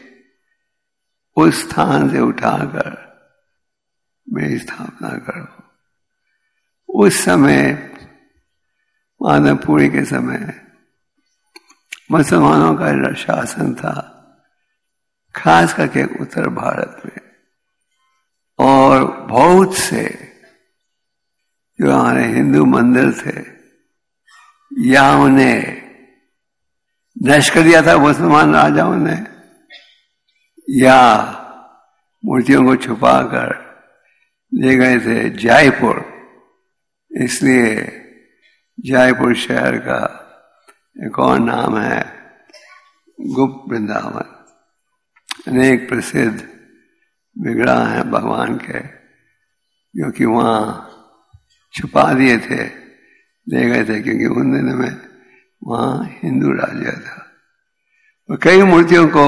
उस स्थान से उठाकर मेरी स्थापना करो। उस समय माधवपुरी के समय मुसलमानों का शासन था, खास करके उत्तर भारत में, और बहुत से जो हमारे हिंदू मंदिर थे या उन्हें नष्ट कर दिया था मुसलमान राजाओं ने, या मूर्तियों को छुपाकर ले गए थे जयपुर। इसलिए जयपुर शहर का एक और नाम है गुप्त वृंदावन। अनेक प्रसिद्ध विग्रह हैं भगवान के जो कि वहां छुपा दिए थे, ले गए थे, क्योंकि उन दिनों में वहां हिंदू राज्य था। और कई मूर्तियों को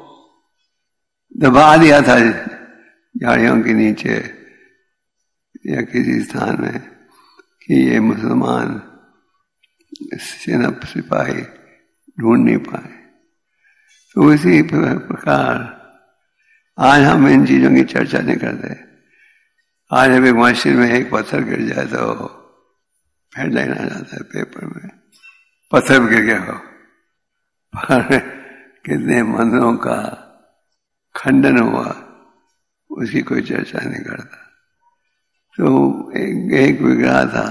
दबा दिया था झाड़ियों के नीचे या किसी स्थान में कि ये मुसलमान सेना सिपाही ढूंढ नहीं पाए। तो इसी प्रकार आज हम इन चीजों की चर्चा नहीं करते। आज अभी मस्जिद में एक पत्थर गिर जाए तो हेडलाइन आ जाता है पेपर में, पत्थर गिर गया हो। पर कितने मंदिरों का खंडन हुआ उसकी कोई चर्चा नहीं करता। तो एक विग्रह था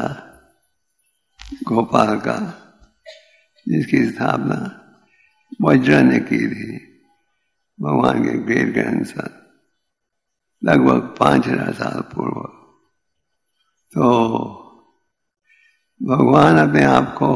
गोपाल का जिसकी स्थापना वज्र ने की थी। भगवान के ग्रेड के अनुसार लगभग 5000 साल पूर्व। तो भगवान अपने आप को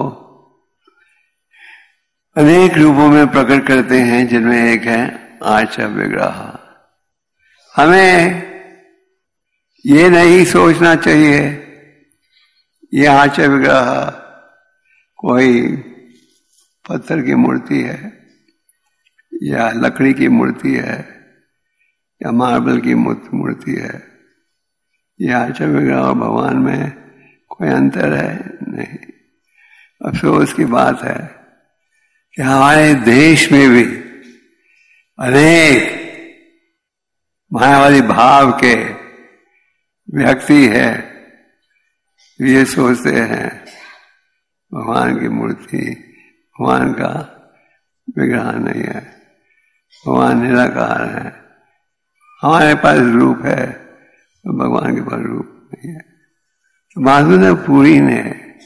अनेक रूपों में प्रकट करते हैं, जिनमें एक है आर्च विग्रह। हमें ये नहीं सोचना चाहिए ये आर्च विग्रह कोई पत्थर की मूर्ति है या लकड़ी की मूर्ति है या मार्बल की मूर्ति है। ये आर्च विग्रह और भगवान में कोई अंतर है नहीं। अफसोस की बात है कि हमारे देश में भी अनेक मायावादी भाव के व्यक्ति है, ये सोचते हैं भगवान की मूर्ति, भगवान का विग्रह नहीं है, भगवान निराकार है, हमारे पास रूप है तो भगवान के पास रूप नहीं है। तो माधवपुरी ने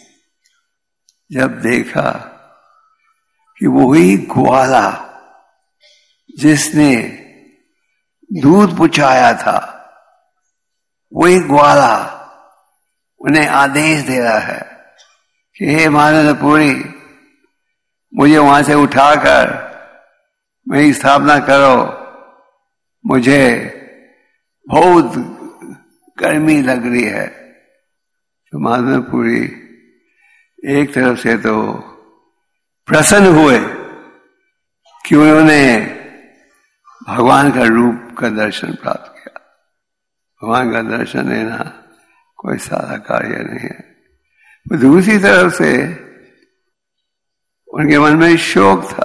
जब देखा कि वही ग्वाला जिसने दूध पुचाया था, वही ग्वाला उन्हें आदेश दे रहा है कि हे माधवपुरी, मुझे वहां से उठाकर मेरी स्थापना करो, मुझे बहुत गर्मी लग रही है। तो माधवपुरी एक तरफ से तो प्रसन्न हुए कि उन्होंने भगवान का रूप का दर्शन प्राप्त किया। भगवान का दर्शन लेना कोई सादा कार्य नहीं है। दूसरी तरफ से उनके मन में शौक था।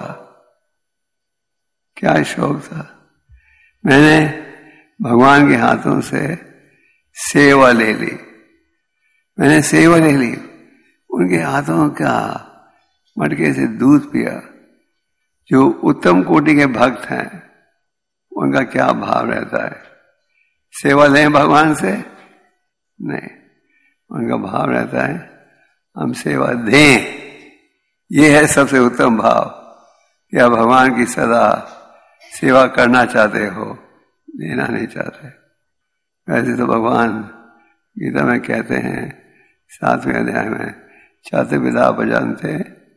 क्या शौक था? मैंने भगवान के हाथों से सेवा ले ली, मैंने सेवा ले ली, उनके हाथों का मटके से दूध पिया। जो उत्तम कोटि के भक्त हैं उनका क्या भाव रहता है? सेवा लें भगवान से? नहीं, उनका भाव रहता है हम सेवा दें। ये है सबसे उत्तम भाव कि आप भगवान की सदा सेवा करना चाहते हो, देना नहीं चाहते। वैसे तो भगवान गीता में कहते हैं 7वें अध्याय में, चाहते विदा बजानते,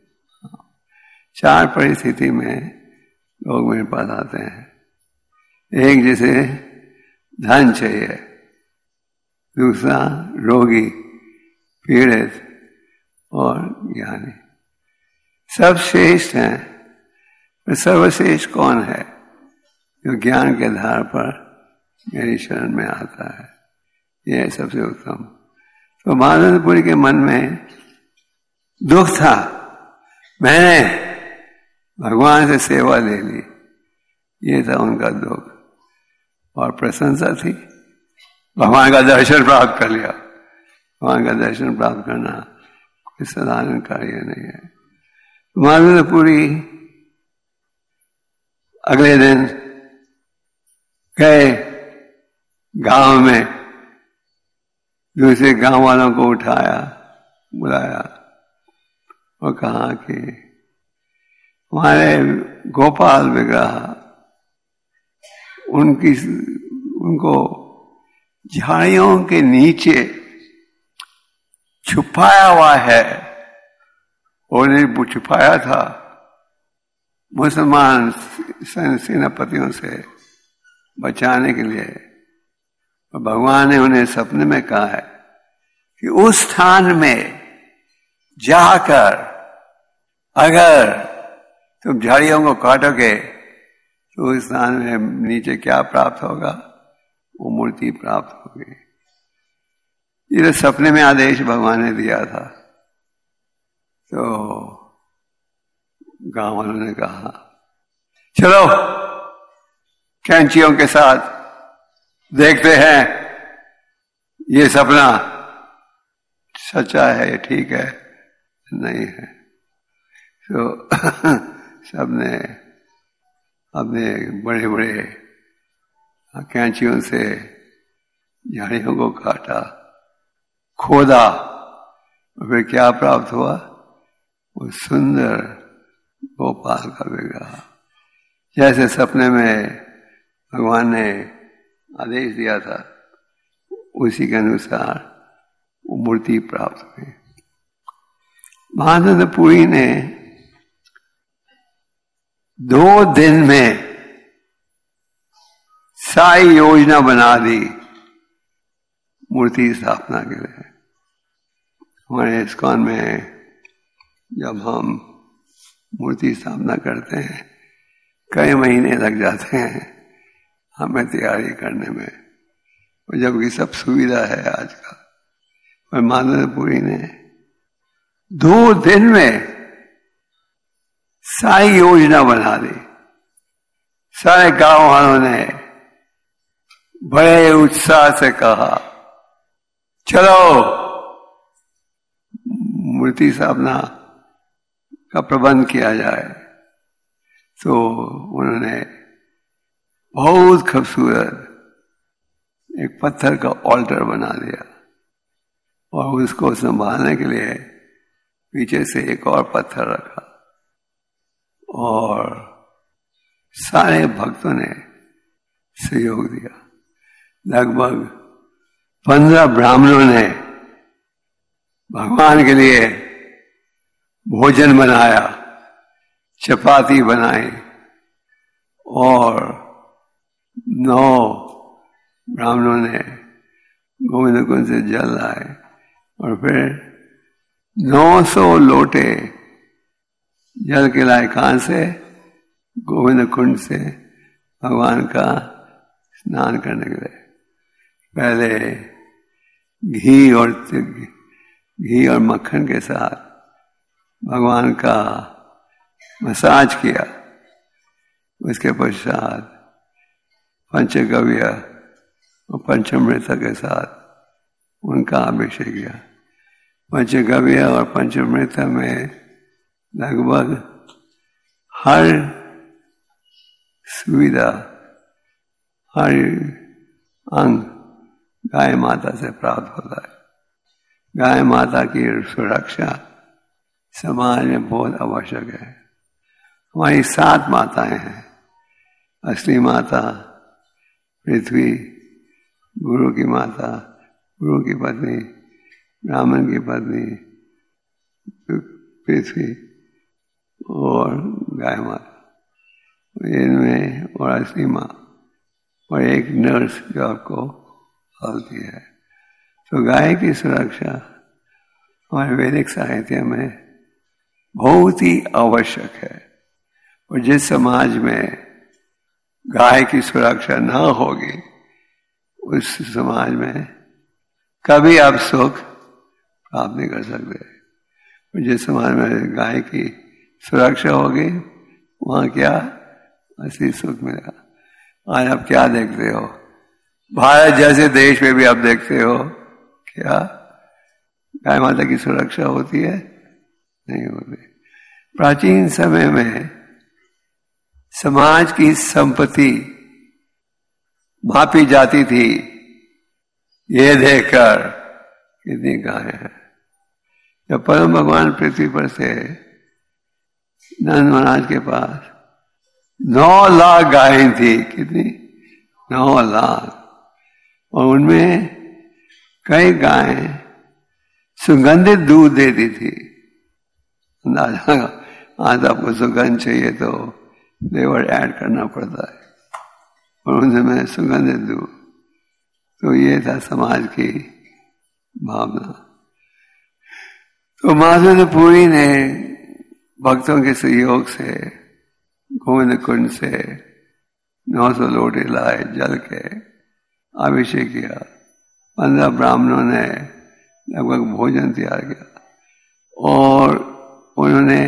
4 परिस्थिति में लोग मेरे पास आते हैं। एक जिसे धन चाहिए, दूसरा रोगी, पीड़ित और ज्ञानी। सब श्रेष्ठ हैं, पर सर्वश्रेष्ठ कौन है? जो ज्ञान के आधार पर मेरी शरण में आता है, यह है सबसे उत्तम। तो माधवपुरी के मन में दुख था, मैंने भगवान से सेवा ले ली, ये था उनका दुख। और प्रशंसा थी, भगवान का दर्शन प्राप्त कर लिया। भगवान का दर्शन प्राप्त करना कोई साधारण कार्य नहीं है। माधवपुरी अगले दिन गए गांव में, दूसरे गांव वालों को उठाया, बुलाया और कहा कि हमारे गोपाल विग्रह उनको झाड़ियों के नीचे छुपाया हुआ है। उन्हें छुपाया था मुसलमान सेनापतियों से बचाने के लिए। भगवान ने उन्हें सपने में कहा है कि उस स्थान में जाकर अगर तुम झाड़ियों को काटोगे तो उस स्थान में नीचे क्या प्राप्त होगा? वो मूर्ति प्राप्त होगी। ये तो सपने में आदेश भगवान ने दिया था। तो गांव वालों ने कहा चलो कैंचियों के साथ देखते हैं ये सपना सच्चा है, ठीक है, नहीं है। तो सबने अपने बड़े बड़े कैंचियों से झाड़ियों को काटा, खोदा, और फिर क्या प्राप्त हुआ? वो सुंदर गोपाल का विग्रह। जैसे सपने में भगवान ने आदेश दिया था उसी के अनुसार वो मूर्ति प्राप्त हुई। महानंद पुरी ने 2 दिन में सारी योजना बना दी मूर्ति स्थापना के लिए। हमारे इस्कॉन में जब हम मूर्ति स्थापना करते हैं कई महीने लग जाते हैं हमें तैयारी करने में, और जबकि सब सुविधा है आज का। पर माधवपुरी ने 2 दिन में सारी योजना बना दी। सारे गांव वालों ने बड़े उत्साह से कहा चलो मूर्ति स्थापना का प्रबंध किया जाए। तो उन्होंने बहुत खूबसूरत एक पत्थर का ऑल्टर बना दिया और उसको संभालने के लिए पीछे से एक और पत्थर रखा, और सारे भक्तों ने सहयोग दिया। लगभग 15 ब्राह्मणों ने भगवान के लिए भोजन बनाया, चपाती बनाई, और 9 ब्राह्मणों ने गोविंद कुंड से जल लाए, और फिर 900 लोटे जल के लाए। कहां से? गोविंद कुंड से भगवान का स्नान करने के लिए। पहले घी और मक्खन के साथ भगवान का मसाज किया। उसके पश्चात पंचगव्य और पंचामृत के साथ उनका अभिषेक किया। पंचगव्य और पंचामृत में लगभग हर सुविधा, हर अंग गाय माता से प्राप्त होता है। गाय माता की सुरक्षा समाज में बहुत आवश्यक है। हमारी 7 माताएं हैं। असली माता पृथ्वी, गुरु की माता, गुरु की पत्नी, ब्राह्मण की पत्नी पृथ्वी, और गाय माता, इनमें और असली माँ, और एक नर्स जो आपको पालती है। तो गाय की सुरक्षा हमारे वैदिक साहित्य में बहुत ही आवश्यक है। और जिस समाज में गाय की सुरक्षा न होगी उस समाज में कभी आप सुख प्राप्त नहीं कर सकते। और जिस समाज में गाय की सुरक्षा होगी वहां क्या असली सुख मिलेगा। आज आप क्या देखते हो? भारत जैसे देश में भी आप देखते हो क्या गाय माता की सुरक्षा होती है? नहीं होती। प्राचीन समय में समाज की संपत्ति मापी जाती थी ये देखकर कितनी गाय है। जब परम भगवान पृथ्वी पर से नंद महाराज के पास 9 लाख गायें थी। कितनी? 9 लाख। और उनमें कई गायें सुगंधित दूध देती थी। अंदाजा, आज आपको सुगंध चाहिए तो फ्लेवर ऐड करना पड़ता है, और उनमें सुगंधित दूध। तो ये था समाज की भावना। तो माधवपुरी ने भक्तों के सहयोग से गोविंद कुंड से 900 लोटे लाए जल के, अभिषेक किया। 15 ब्राह्मणों ने लगभग भोजन तैयार किया, और उन्होंने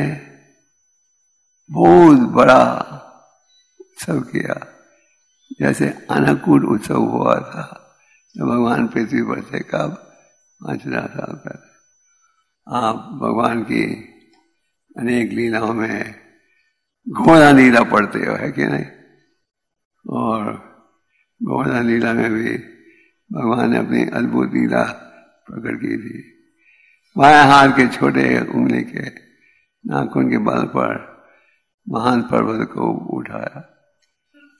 बहुत बड़ा उत्सव किया, जैसे अन्नकूट उत्सव हुआ था जब भगवान पृथ्वी पर थे। कब? 5000 साल पहले। आप भगवान की अनेक लीलाओं में घोड़ा लीला पढ़ते हो, है कि नहीं? और घोड़ा लीला में भी भगवान ने अपनी अद्भुत लीला प्रकट की थी। बाएं हाथ के छोटे उंगली के नाखून के बल पर महान पर्वत को उठाया,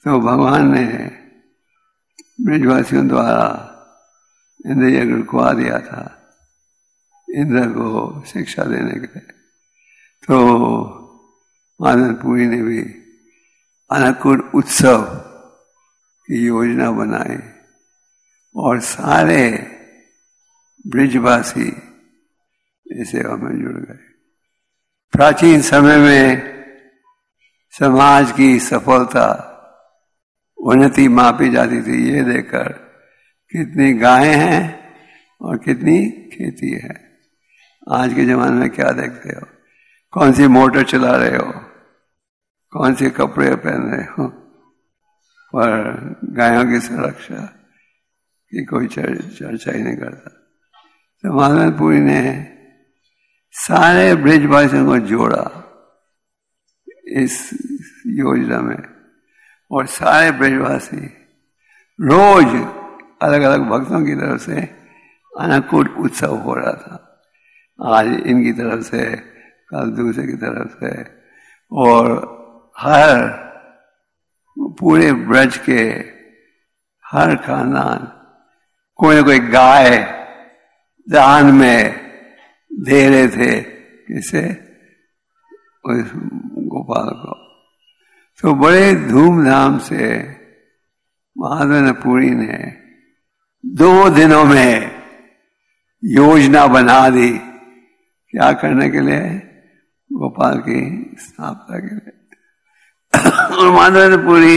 तो भगवान ने ब्रजवासियों द्वारा इंद्र यज्ञ रुकवा दिया था इंद्र को शिक्षा देने के लिए। तो माधवपुरी ने भी अन्नकूट उत्सव की योजना बनाई और सारे ब्रजवासी इस सेवा में जुड़ गए। प्राचीन समय में समाज की सफलता उन्नति मापी जाती थी ये देखकर कितनी गायें हैं और कितनी खेती है। आज के जमाने में क्या देखते हो? कौन सी मोटर चला रहे हो, कौन से कपड़े पहन रहे हो, पर गायों की सुरक्षा की कोई चर्चा ही नहीं करता। तो माधवपुरी ने सारे ब्रजवासियों को जोड़ा इस योजना में और सारे ब्रजवासी रोज अलग अलग भक्तों की तरफ से अन्नकूट उत्सव हो रहा था। आज इनकी तरफ से, कल दूसरे की तरफ से, और हर पूरे ब्रज के हर खानदान कोई ना कोई गाय दान में दे रहे थे किसे, उस गोपाल को। तो बड़े धूमधाम से माधवपुरी ने 2 दिनों में योजना बना दी। क्या करने के लिए? गोपाल की स्थापना के लिए। और माधवपुरी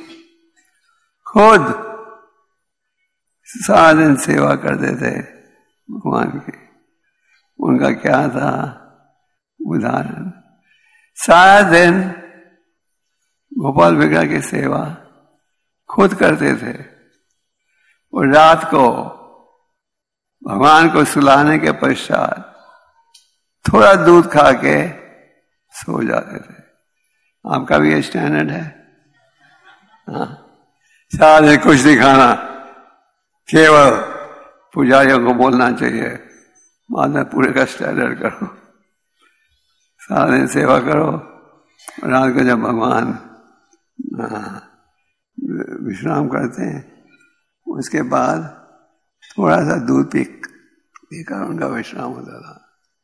खुद सारा दिन सेवा करते थे भगवान की। उनका क्या था उदाहरण? सारा दिन गोपाल विग्रह की सेवा खुद करते थे और रात को भगवान को सुलाने के पश्चात थोड़ा दूध खा के सो जाते थे। आपका भी ये स्टैंडर्ड है? हाँ, सारा दिन कुछ नहीं खाना, केवल पुजारियों को बोलना चाहिए माधवपुरी का स्टैंडर्ड करो, सारा दिन सेवा करो। रात को जब भगवान विश्राम करते हैं उसके बाद थोड़ा सा दूध पीकर उनका विश्राम होता था।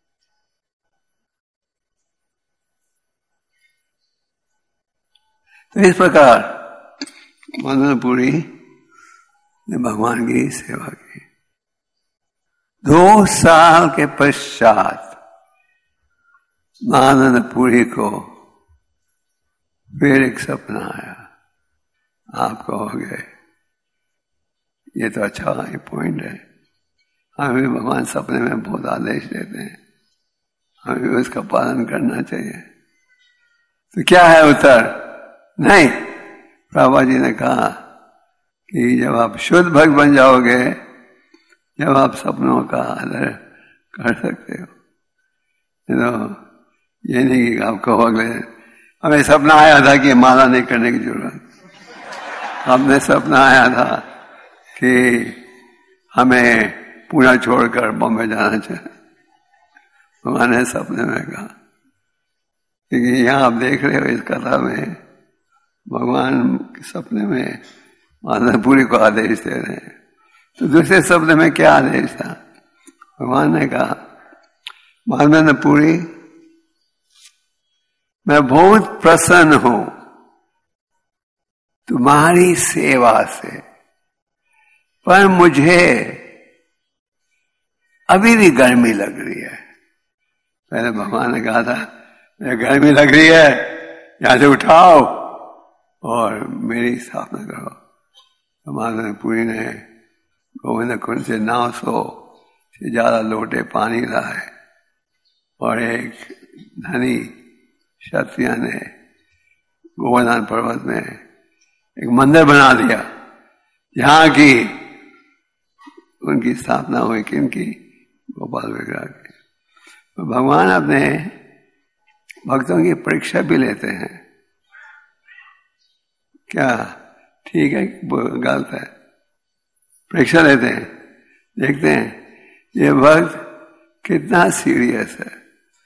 तो इस प्रकार माधवपुरी ने भगवान की सेवा की। 2 साल के पश्चात माधवपुरी को फिर एक सपना आया। आप कहोगे ये तो अच्छा पॉइंट है, हमें भगवान सपने में बहुत आदेश देते हैं, हमें भी उसका पालन करना चाहिए। तो क्या है उत्तर? नहीं। प्रभुपाद जी ने कहा कि जब आप शुद्ध भक्त बन जाओगे, जब आप सपनों का आदर कर सकते हो, तो ये नहीं कि आप कहोगे हमें सपना आया था कि माला नहीं करने की जरूरत, हमने सपना आया था कि हमें पूना छोड़कर बॉम्बे जाना चाहिए। भगवान ने सपने में कहा, क्योंकि यहाँ आप देख रहे हो इस कथा में भगवान के सपने में माधवपुरी को आदेश दे रहे हैं। तो दूसरे शब्द में क्या आदेश था? भगवान ने कहा माधवपुरी मैं बहुत प्रसन्न हूं तुम्हारी सेवा से, पर मुझे अभी भी गर्मी लग रही है। पहले भगवान ने कहा था गर्मी लग रही है, यहां से उठाओ और मेरी स्थापना करो। तो माधवपुरी ने गोविंद कुंड से 900 से ज्यादा लोटे पानी लाए और एक धनी क्षत्रिय ने गोवर्धन पर्वत में एक मंदिर बना दिया, जहां की उनकी स्थापना हुई। किनकी? गोपाल विग्रह की। तो भगवान अपने भक्तों की परीक्षा भी लेते हैं। क्या ठीक है गलत है? परीक्षा लेते हैं, देखते हैं ये भक्त कितना सीरियस है,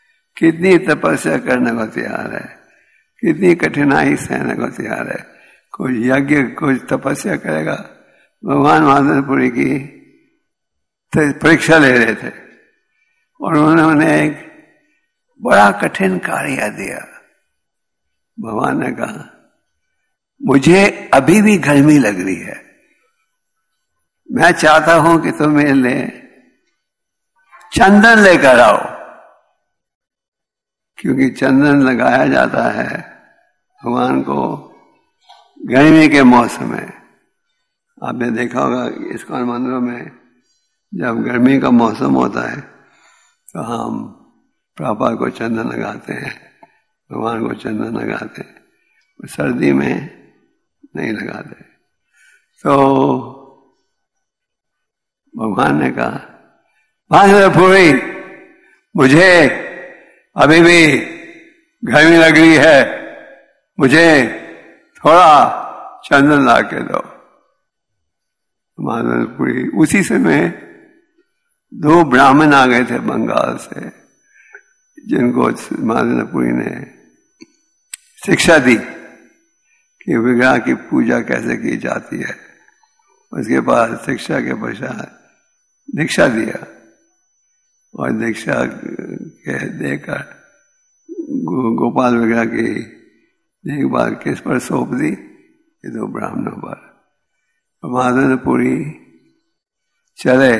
कितनी तपस्या करने को तैयार है, कितनी कठिनाई सहने को तैयार है, कुछ यज्ञ कुछ तपस्या करेगा। भगवान माधवपुरी की परीक्षा ले रहे थे और उन्होंने एक बड़ा कठिन कार्य दिया। भगवान ने कहा मुझे अभी भी गर्मी लग रही है, मैं चाहता हूं कि तुम मेरे लिए चंदन लेकर आओ, क्योंकि चंदन लगाया जाता है भगवान को गर्मी के मौसम में। आपने देखा होगा इस्कॉन मंदिरों में जब गर्मी का मौसम होता है तो हम प्रभुपाद को चंदन लगाते हैं, भगवान को चंदन लगाते हैं, सर्दी में नहीं लगाते। तो भगवान ने कहा माधवपुरी मुझे अभी भी गर्मी लग रही है, मुझे थोड़ा चंदन ला के दो। माधवपुरी उसी समय 2 ब्राह्मण आ गए थे बंगाल से, जिनको माधवपुरी ने शिक्षा दी कि विग्रह की पूजा कैसे की जाती है। उसके बाद शिक्षा के पश्चात दीक्षा दिया और दीक्षा के देकर गोपाल विग्रह की देखभाल किस पर सौंप दी? ये 2 ब्राह्मणों पर। माधवपुरी चले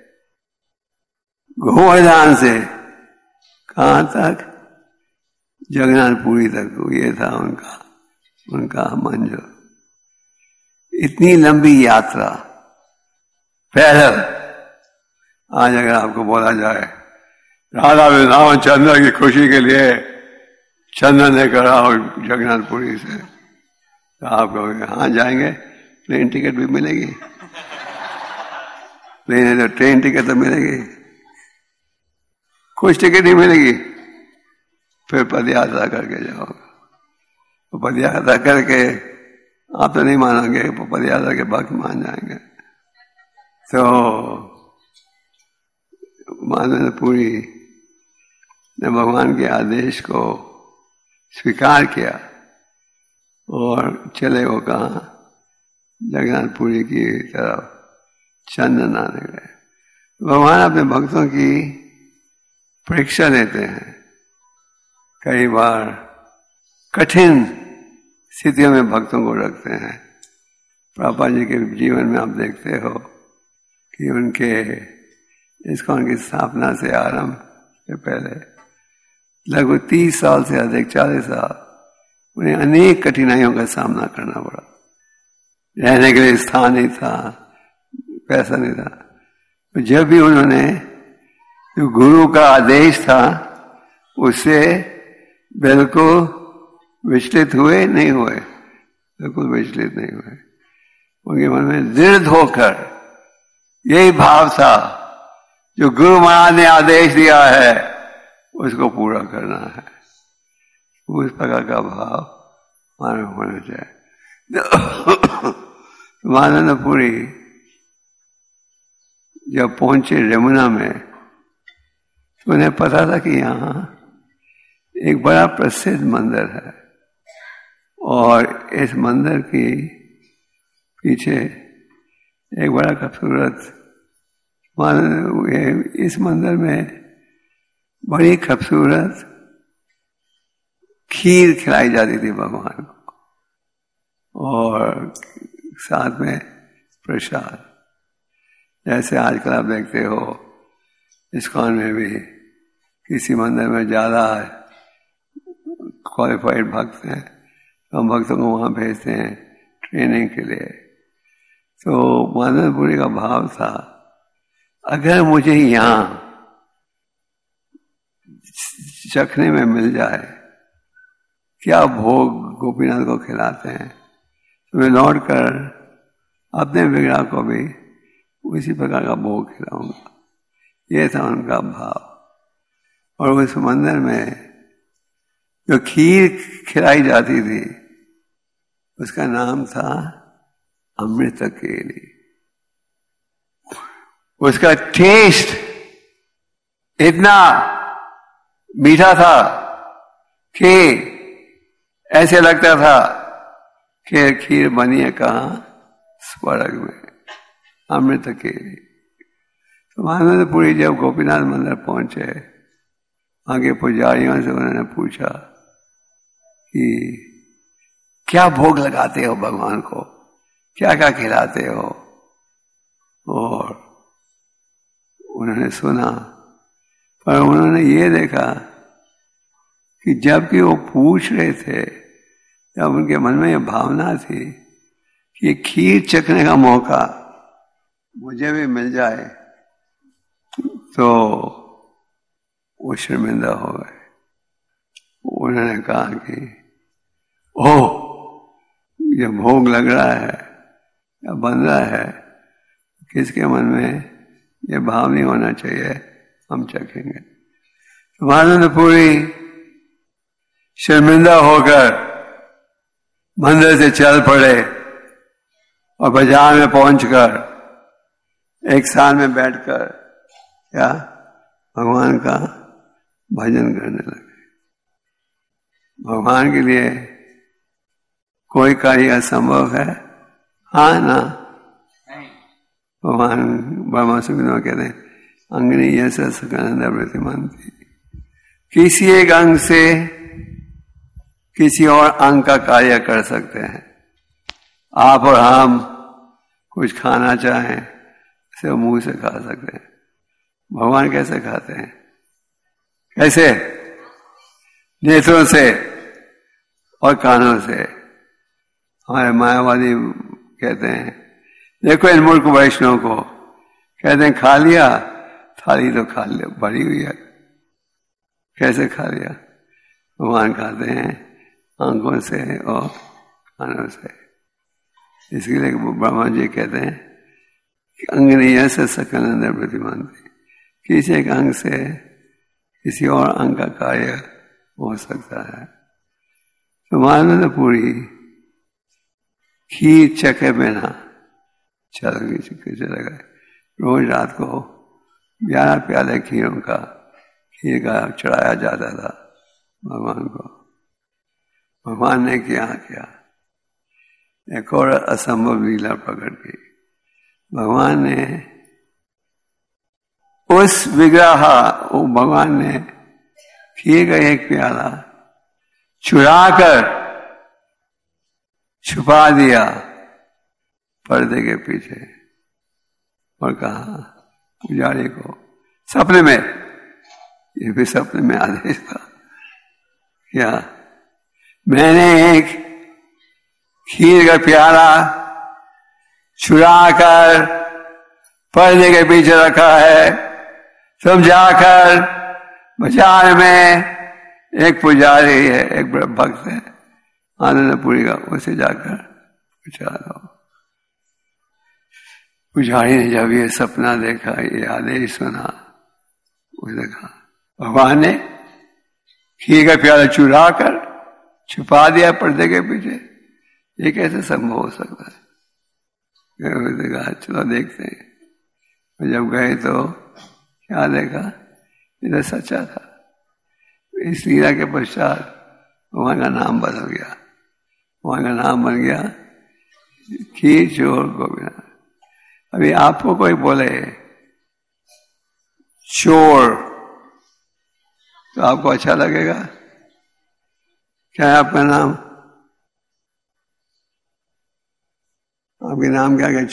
गोवर्धन से कहां तक? जगन्नाथपुरी तक। ये था उनका मंजिल। इतनी लंबी यात्रा पैदल। आज अगर आपको बोला जाए राधा वृंदावन चंद्र की खुशी के लिए चंदन लेकर आओ जगन्नाथपुरी से, तो आप कहोगे हाँ जाएंगे, प्लेन टिकट भी मिलेगी, नहीं तो ट्रेन टिकट तो मिलेगी, कुछ टिकट ही मिलेगी, फिर पदयात्रा करके जाओगे। तो पदयात्रा करके आप तो नहीं मानोगे, पदयात्रा के भक्त मान जाएंगे। तो माधवपुरी ने भगवान के आदेश को स्वीकार किया और चले वो कहा जगन्नाथपुरी की तरफ चंदन आने गए। भगवान अपने भक्तों की परीक्षा लेते हैं। कई बार कठिन स्थितियों में भक्तों को रखते हैं। प्रभुपाद जी के जीवन में आप देखते हो कि उनके इस्कॉन की स्थापना से आरंभ से पहले लगभग 30 साल से अधिक 40 साल उन्हें अनेक कठिनाइयों का सामना करना पड़ा। रहने के लिए स्थान नहीं था, पैसा नहीं था। तो जब भी उन्होंने जो गुरु का आदेश था उससे बिल्कुल विचलित हुए नहीं हुए, बिल्कुल विचलित नहीं हुए। उनके मन में दृढ़ होकर यही भाव था जो गुरु महाराज ने आदेश दिया है उसको पूरा करना है। उस प्रकार का भाव हमारे होना चाहिए। माधवपुरी जब पहुंचे यमुना में तो उन्हें पता था कि यहाँ एक बड़ा प्रसिद्ध मंदिर है और इस मंदिर के पीछे एक बड़ा खूबसूरत इस मंदिर में बड़ी खूबसूरत खीर खिलाई जाती थी भगवान को और साथ में प्रसाद। जैसे आजकल आप देखते हो इस्कॉन में भी किसी मंदिर में ज्यादा क्वालिफाइड भक्त हैं, हम भक्तों को वहां भेजते हैं ट्रेनिंग के लिए। तो माधवपुरी का भाव था अगर मुझे यहां चखने में मिल जाए क्या भोग गोपीनाथ को खिलाते हैं, तो मैं लौट कर अपने विग्रह को भी उसी प्रकार का भोग खिलाऊंगा। ये था उनका भाव। और उस मंदिर में जो खीर खिलाई जाती थी उसका नाम था अमृत केली। उसका टेस्ट इतना मीठा था कि ऐसे लगता था खीर बनी है कहाँ? स्वर्ग में, अमृत की। तो आनंदपुरी जब गोपीनाथ मंदिर पहुंचे, आगे पुजारियों से उन्होंने पूछा कि क्या भोग लगाते हो भगवान को, क्या क्या खिलाते हो? और उन्होंने सुना, पर उन्होंने ये देखा कि जबकि वो पूछ रहे थे, जब उनके मन में ये भावना थी कि ये खीर चखने का मौका मुझे भी मिल जाए, तो वो शर्मिंदा हो गए। उन्होंने कहा कि ओह, ये भोग लग रहा है या बन रहा है, किसके मन में ये भाव नहीं होना चाहिए, हम चखेंगे। तो आनंदपुरी शर्मिंदा होकर मंदिर से चल पड़े और बाजार में पहुंचकर एक स्थान में बैठकर क्या भगवान का भजन करने लगे। भगवान के लिए कोई कार्य असंभव है? हाँ ना? भगवान ब्रह्मा सुखदेव कहते हैं, अंगनी ऐसा सकानंद प्रतिमानती। किसी एक अंग से किसी और अंग का कार्य कर सकते हैं। आप और हम कुछ खाना चाहें, सिर्फ मुंह से खा सकते हैं। भगवान कैसे खाते हैं? कैसे? नेत्रों से और कानों से। हमारे मायावादी कहते हैं, देखो इन मूर्ख वैष्णव को, कहते हैं खा लिया, थाली तो खा लिया, भरी हुई है, कैसे खा लिया? भगवान खाते हैं आंखों से और कानों से। इसके लिए ब्रह्मा जी कहते हैं कि अंग नहीं ऐसे सकल प्रतिमानते, किसी एक अंग से किसी और अंग का कार्य हो सकता है। तो आनंदपुरी खीर चखे बिना चल गए। रोज रात को 11 प्याले खीर का चढ़ाया जाता था भगवान को। भगवान ने क्या किया? एक और असंभव लीला प्रकट की। भगवान ने उस विग्रह, भगवान ने खीर का एक प्याला चुरा कर छुपा दिया पर्दे के पीछे और कहा पुजारी को, सपने में, ये भी सपने में आदेश था क्या, मैंने एक खीर का प्याला चुरा कर पर्दे के पीछे रखा है। तुम जाकर बाजार में एक पुजारी है, एक भक्त है आनंदपुरी का, उसे जाकर पूछा दो। पुजारी ने जब ये सपना देखा, ये आदेश सुना, उसने कहा भगवान ने खीर का प्याला चुरा कर छुपा दिया पर्दे के पीछे, ये कैसे संभव हो सकता है? कहा चलो देखते हैं। जब गए तो क्या देखा? ये सच्चा था। इस लीला के पश्चात भगवान का नाम बदल गया। भगवान का नाम बन गया खीर चोर गोपीनाथ। अभी आपको कोई बोले चोर तो आपको अच्छा लगेगा? क्या है आपका नाम? आपके नाम क्या है?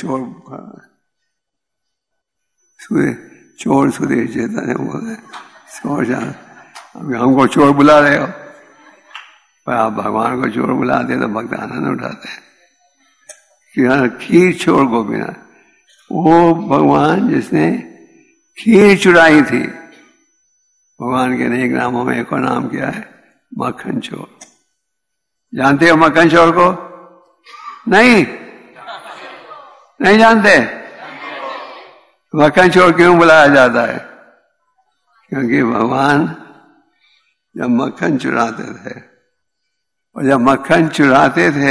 चोर सुधीर चेतन है बोले, चोर अभी हमको चोर बुला रहे हो, पर आप भगवान को चोर बुलाते तो भक्त आनंद उठाते हैं। खीर चोर गोपीनाथ, वो भगवान जिसने खीर चुराई थी। भगवान के अनेक नामों में एक और नाम क्या है? मक्खन चोर। जानते हो मक्खन चोर को? नहीं जानते? मक्खन चोर क्यों बुलाया जाता है? क्योंकि भगवान जब मक्खन चुराते थे, और जब मक्खन चुराते थे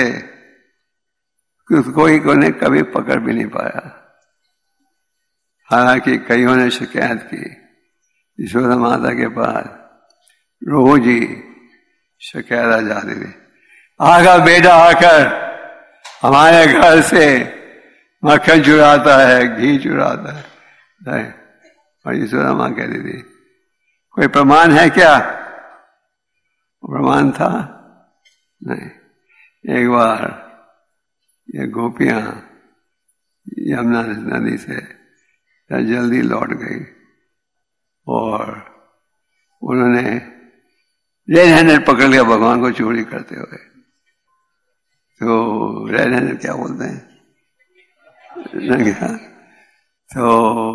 कोई ने कभी पकड़ भी नहीं पाया। हालांकि कईयों ने शिकायत की यशोदा माता के पास, रोज ही शिकायत आ जाती थी, आगा बेटा आकर हमारे घर से मक्खन चुराता है, घी चुराता है। और यशोदा माँ कहती थी कोई प्रमाण है क्या? प्रमाण था नहीं। एक बार ये गोपियां यमुना नदी से जल्दी लौट गई और उन्होंने रेड हैंडेड पकड़ लिया भगवान को चोरी करते हुए। तो रेड हैंडेड क्या बोलते हैं? तो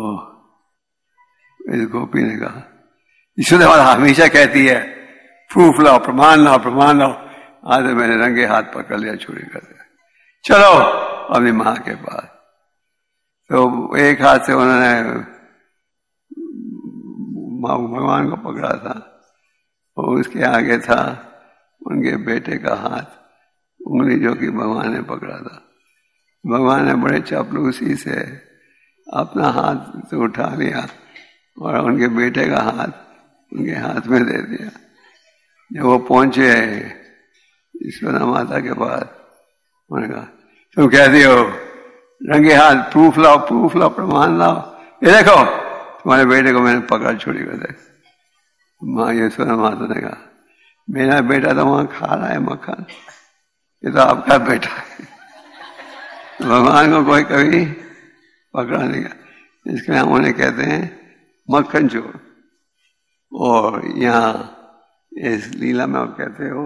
इस गोपी ने कहा, यशोदा माता हमेशा कहती है प्रूफ लाओ, प्रमाण लाओ, प्रमाण लाओ। आज तो मैंने रंगे हाथ पकड़ लिया चोरी करते। चलो अपनी माँ के पास। तो एक हाथ से उन्होंने भगवान को पकड़ा था और उसके आगे था उनके बेटे का हाथ, उंगली जो कि भगवान ने पकड़ा था। भगवान ने बड़े चापलूसी से अपना हाथ से उठा लिया और उनके बेटे का हाथ उनके हाथ में दे दिया। जब वो पहुंचे यशोदा माता के पास, उन्होंने कहा तुम कहती हो रंगे हाथ प्रूफ लाओ, प्रूफ लाओ, प्रमाण लाओ, ये देखो तुम्हारे बेटे को मैंने पकड़ा चोरी कर दे। माँ यशोदा माता ने कहा मेरा बेटा तो वहां खा रहा है मक्खन, ये तो आपका बेटा है। भगवान को कोई कभी पकड़ा नहीं गया। इसके लिए हम उन्हें कहते हैं मक्खन चोर। और यहाँ इस लीला में आप कहते हो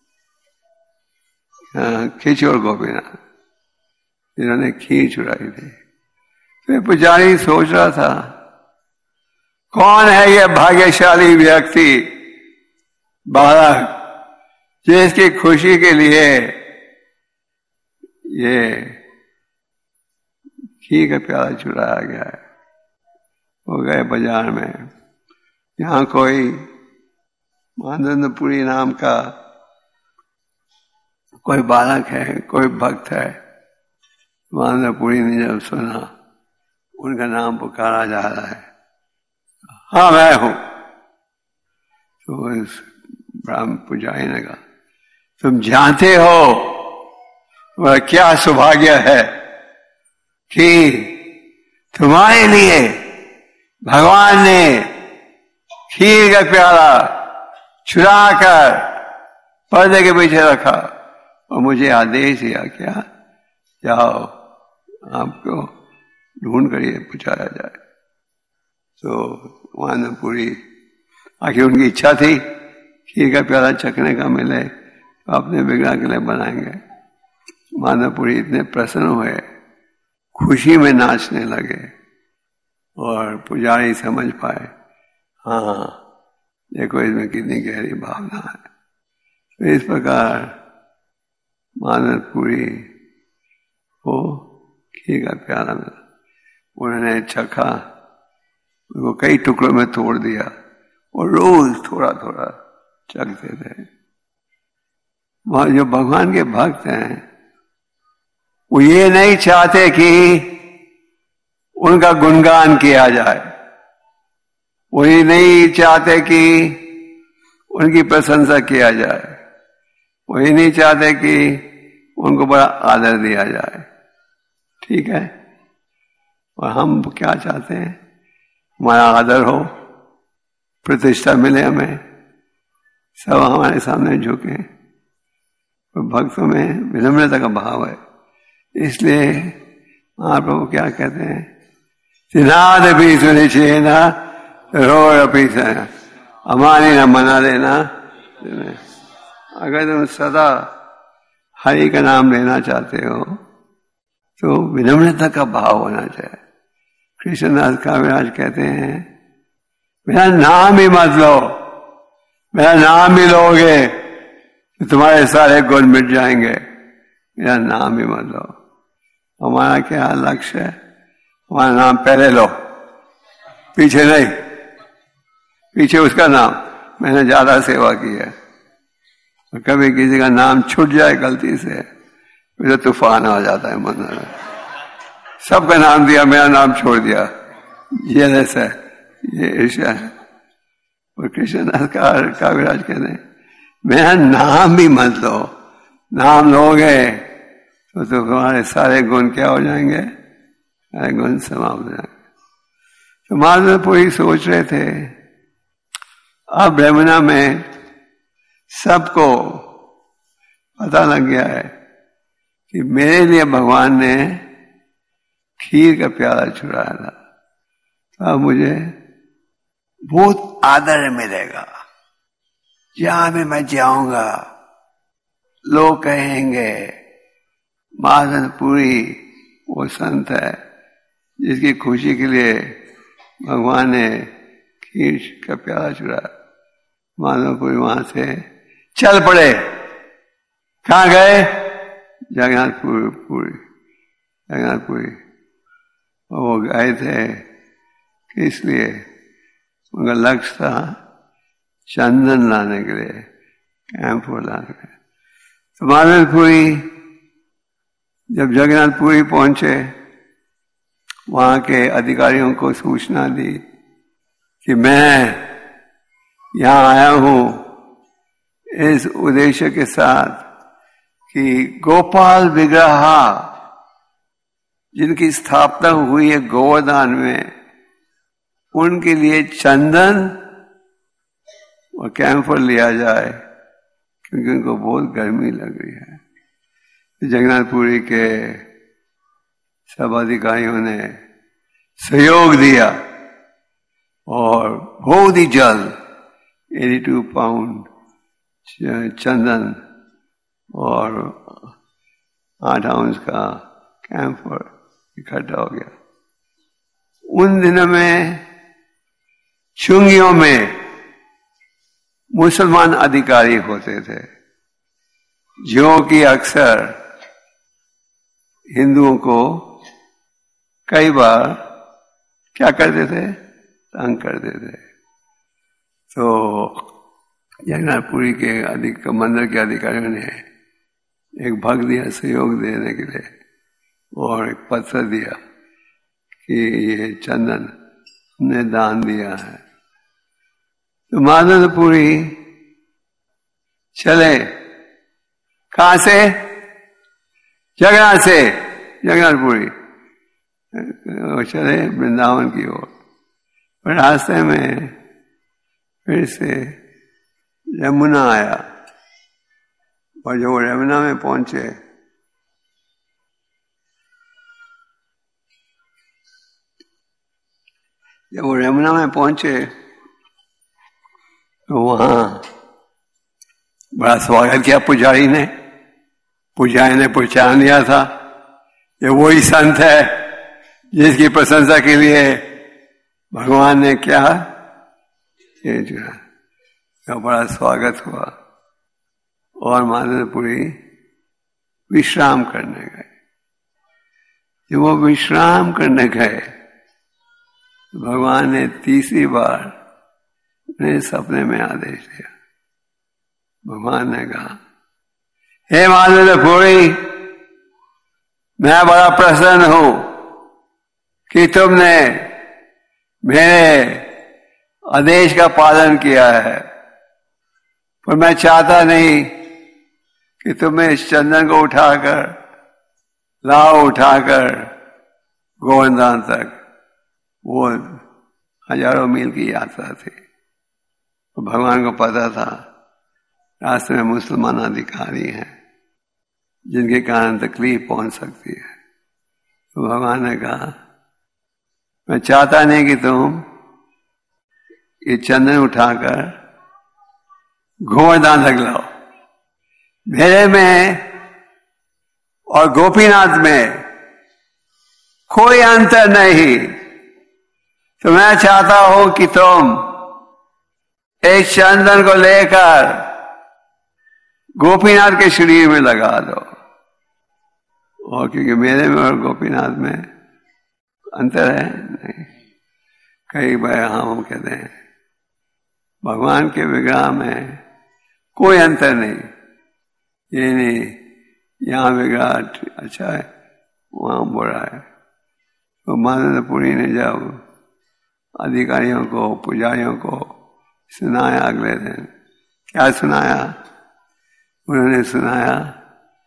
खिचौड़ गोपीनाथ, जिन्होंने खीर चुराई थी। तो पुजारी सोच रहा था कौन है यह भाग्यशाली व्यक्ति, बालक, जिसकी खुशी के लिए ये खीर का प्याला चुराया गया है। वो गए बाजार में, यहाँ कोई मानंदपुरी नाम का कोई बालक है, कोई भक्त है। मानंदपुरी ने जब सुना उनका नाम पुकारा जा रहा है, हाँ मैं हूं, तो इस ब्राह्मण पुजारी ने कहा तुम जानते हो वह क्या सौभाग्य है कि तुम्हारे लिए भगवान ने खीर का प्याला चुरा कर पर्दे के पीछे रखा और मुझे आदेश दिया क्या, जाओ आपको ढूंढ कर ये पहुंचाया जाए। तो मानवपुरी आखिर उनकी इच्छा थी खीर का प्याला चखने का मिले तो अपने बिगड़ा के लिए बनाएंगे। मानवपुरी इतने प्रसन्न हुए, खुशी में नाचने लगे और पुजारी समझ पाए हाँ देखो इसमें कितनी गहरी भावना है। तो इस प्रकार मानवपुरी को खीर का प्याला मिला, उन्होंने चखा, उसको कई टुकड़ों में तोड़ दिया और रोज थोड़ा थोड़ा चखते थे। जो भगवान के भक्त हैं वो ये नहीं चाहते कि उनका गुणगान किया जाए, वो ये नहीं चाहते कि उनकी प्रशंसा किया जाए, वो ये नहीं चाहते कि उनको बड़ा आदर दिया जाए। ठीक है, और हम क्या चाहते हैं, हमारा आदर हो, प्रतिष्ठा मिले, हमें सब हमारे सामने झुके। तो भक्तों में विनम्रता का भाव है, इसलिए महाप्रभु क्या कहते हैं, सिनाद भी सुनिश्चेना रोड अपी हमारी न मना देना। अगर तुम सदा हरि का नाम लेना चाहते हो तो विनम्रता का भाव होना चाहिए। कृष्णदास काविराज कहते हैं मेरा नाम ही मत लो, मेरा नाम ही लोगे तो तुम्हारे सारे गुण मिट जाएंगे, मेरा नाम ही मत लो। हमारा क्या लक्ष्य है, हमारा नाम पहले लो, पीछे नहीं। पीछे उसका नाम, मैंने ज्यादा सेवा की है, और कभी किसी का नाम छूट जाए गलती से तो तूफान आ जाता है मन में। सबका नाम दिया, मेरा नाम छोड़ दिया, ये ऐसा है, ये ईर्ष्या है। और कृष्णदास काविराज कहते हैं मेरा नाम भी मत लो, नाम लोगे तो तुम्हारे सारे गुण क्या हो जाएंगे? सारे गुण समाप्त हो जाएंगे। तो माधवपुरी सोच रहे थे अब ब्रह्मणा में सबको पता लग गया है कि मेरे लिए भगवान ने खीर का प्याला चुराया था, तो अब मुझे बहुत आदर मिलेगा। जहां भी मैं जाऊंगा लोग कहेंगे माधवपुरी वो संत है जिसकी खुशी के लिए भगवान ने खीर का प्याला चुराया। माधवपुरी वहां से चल पड़े। कहाँ गए? जगन्नाथपुरी। और वो गए थे किस लिए? उनका लक्ष्य था चंदन लाने के लिए, कैंफर लाने के लिए। तो माधवपुरी जब जगन्नाथपुरी पहुंचे, वहां के अधिकारियों को सूचना दी कि मैं यहां आया हूं इस उद्देश्य के साथ कि गोपाल विग्रह जिनकी स्थापना हुई है गोवर्धन में, उनके लिए चंदन और कैंफर लिया जाए, क्योंकि उनको बहुत गर्मी लग रही है। जगन्नाथपुरी के सब अधिकारियों ने सहयोग दिया और बहुत ही जल्द 82 पाउंड चंदन और 8 आउंस का कैंफर इकट्ठा हो गया। उन दिनों में चुंगियों में मुसलमान अधिकारी होते थे, जो कि अक्सर हिंदुओं को कई बार क्या करते थे? तंग करते थे। तो जगन्नाथपुरी के मंदिर के अधिकारियों ने एक भक्त दिया सहयोग देने के लिए और एक पत्र दिया कि ये चंदन हमने दान दिया है। तो माधवपुरी चले। कहां से? जगन्नाथ से। जगन्नाथपुरी चले वृंदावन की ओर। पर रास्ते में फिर से यमुना आया, और जब वो यमुना में पहुंचे तो वहां बड़ा स्वागत किया पुजारी ने पहचान लिया था ये वही संत है जिसकी प्रशंसा के लिए भगवान ने क्या का बड़ा स्वागत हुआ। और माधवपुरी विश्राम करने गए। जब वो विश्राम करने गए, भगवान ने तीसरी बार उन्हें सपने में आदेश दिया। भगवान ने कहा, हे माधवपुरी, मैं बड़ा प्रसन्न हूं कि तुमने मेरे आदेश का पालन किया है, पर मैं चाहता नहीं कि तुम्हें इस चंदन को उठाकर गोवर्धन तक, वो हजारों मील की यात्रा थी। तो भगवान को पता था रास्ते में मुसलमान अधिकारी हैं जिनके कारण तकलीफ पहुंच सकती है। तो भगवान ने कहा, मैं चाहता नहीं कि तुम ये चंदन उठाकर गोवर्धन तक लाओ। मेरे में और गोपीनाथ में कोई अंतर नहीं, तो मैं चाहता हूं कि तुम इस चंदन को लेकर गोपीनाथ के शरीर में लगा दो। और क्योंकि मेरे में और गोपीनाथ में अंतर है नहीं। कई बार हम कहते हैं भगवान के विग्रह में कोई अंतर नहीं, ये नहीं यहाँ विग्रह अच्छा है वहां बुरा है। तो माधवपुरी ने जब अधिकारियों को पुजारियों को सुनाया, अगले दिन क्या सुनाया? उन्होंने सुनाया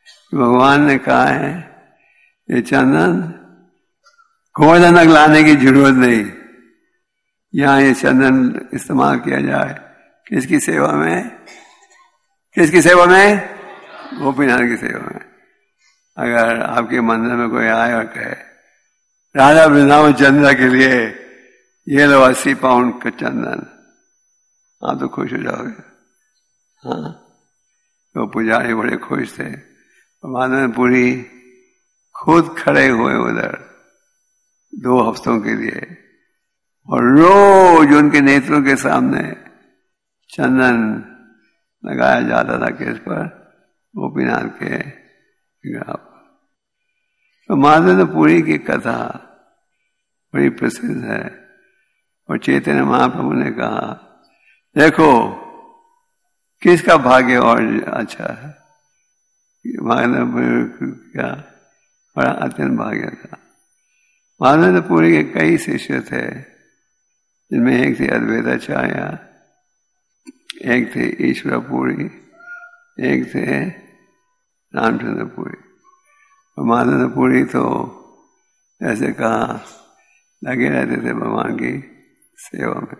भगवान ने कहा है ये चंदन गोवर्धन लाने की जरूरत नहीं, यहाँ ये चंदन इस्तेमाल किया जाए किसकी सेवा में? किसकी सेवा में? गोपीनाथ की सेवा में। अगर आपके मंदिर में कोई आए और कहे राधा वृंदावन चंद्र के लिए ये लो 80 पाउंड का चंदन, आप तो खुश हो जाओगे। हाँ, तो पुजारी बड़े खुश थे। माधवपुरी खुद खड़े हुए उधर 2 हफ्तों के लिए और रोज उनके नेत्रों के सामने चंदन लगाया जाता था किस पर? गोपीनाथ के विग्रह पर। तो माधवपुरी की कथा बड़ी प्रसिद्ध है और चैतन्य महाप्रभु ने कहा देखो किसका भाग्य और अच्छा है। माधवपुरी क्या बड़ा अत्यंत भाग्य था। माधवपुरी के कई शिष्य थे, जिनमें एक थे अद्वैताचार्य, एक थे ईश्वरपुरी, एक थे रामचंद्रपुरी। माधवपुरी तो जैसे कहा लगे रहते थे भगवान की सेवा में।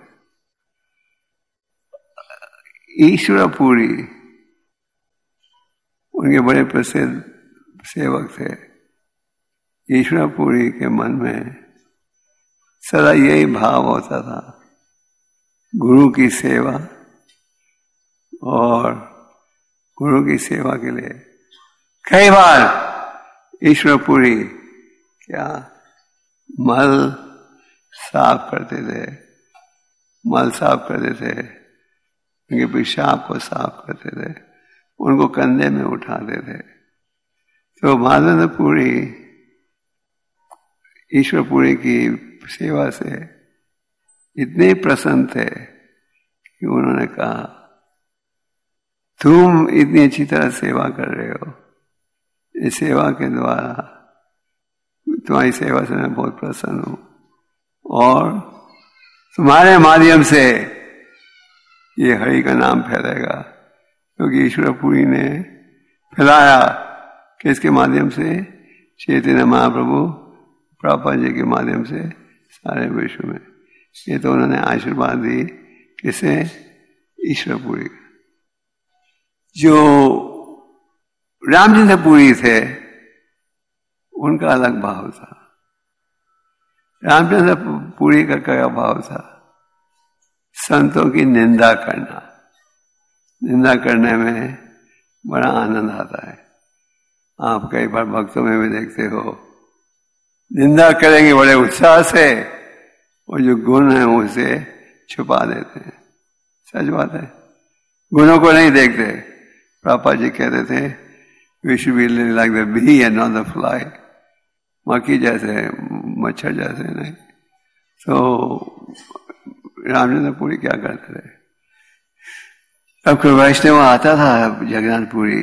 ईश्वरपुरी उनके बड़े प्रसिद्ध सेवक थे। ईश्वरपुरी के मन में सदा यही भाव होता था, गुरु की सेवा और गुरु की सेवा के लिए कई बार ईश्वरपुरी क्या मल साफ करते थे, मल साफ करते थे, उनके पेशाब को साफ करते थे, उनको कंधे में उठाते थे। तो माधवपुरी ईश्वरपुरी की सेवा से इतने प्रसन्न थे कि उन्होंने कहा तुम इतनी अच्छी तरह सेवा कर रहे हो, इस सेवा के द्वारा तुम्हारी सेवा से मैं बहुत प्रसन्न हूं और तुम्हारे माध्यम से ये हरि का नाम फैलेगा, क्योंकि ईश्वरपुरी ने फैलाया किसके माध्यम से? चैतन्य महाप्रभु प्रभुपाद जी के माध्यम से सारे विश्व में। ये तो उन्होंने आशीर्वाद दी किसे? ईश्वरपुरी। जो रामचंद्रपुरी थे उनका अलग भाव था। रामचंद्रपुरी का क्या भाव था? संतों की निंदा करना, निंदा करने में बड़ा आनंद आता है। आप कई बार भक्तों में भी देखते हो निंदा करेंगे बड़े उत्साह से और जो गुण है उसे छुपा देते हैं। सच बात है, गुणों को नहीं देखते। प्रभुपाद जी कहते थे we should be like the bee and not the fly, मक्खी जैसे, मच्छर जैसे नहीं। तो रामचंद्रपुरी क्या करते थे? अब कोई वैष्णव आता था जगन्नाथपुरी,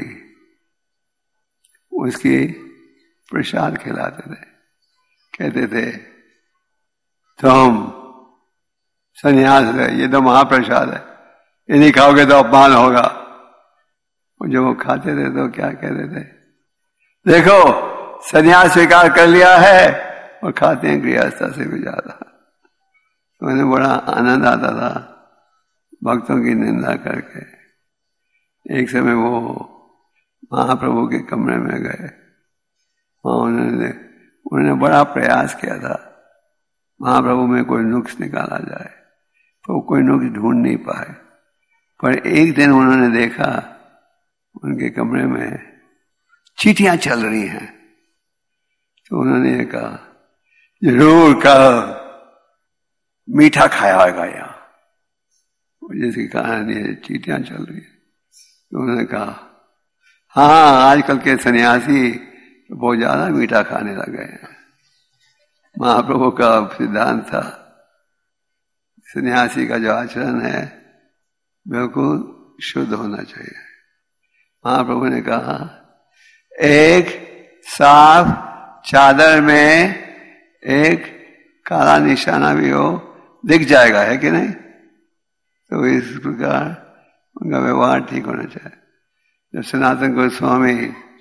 उसकी प्रसाद खिलाते थे, कहते थे तुम संन्यास है, ये तो महाप्रसाद है, ये नहीं खाओगे तो अपमान होगा। और जब वो खाते थे तो क्या कहते थे? देखो संन्यास स्वीकार कर लिया है और खाते हैं गृहस्था से भी ज्यादा। तो उन्हें बड़ा आनंद आता था भक्तों की निंदा करके। एक समय वो महाप्रभु के कमरे में गए और उन्होंने बड़ा प्रयास किया था महाप्रभु में कोई नुक्स निकाला जाए, तो कोई नुक्स ढूंढ नहीं पाए। पर एक दिन उन्होंने देखा उनके कमरे में चींटियां चल रही हैं, तो उन्होंने ये कहा जरूर कल मीठा खाया होगा यहाँ, जिसके कारण ये चींटियां चल रही है। तो उन्होंने कहा हाँ, आजकल के सन्यासी बहुत ज्यादा मीठा खाने लग गए हैं। महाप्रभु का सिद्धांत था सन्यासी का जो आचरण है बिल्कुल शुद्ध होना चाहिए। महाप्रभु ने कहा एक साफ चादर में एक काला निशाना भी हो दिख जाएगा, है कि नहीं? तो इस प्रकार उनका व्यवहार ठीक होना चाहिए। जब सनातन गोस्वामी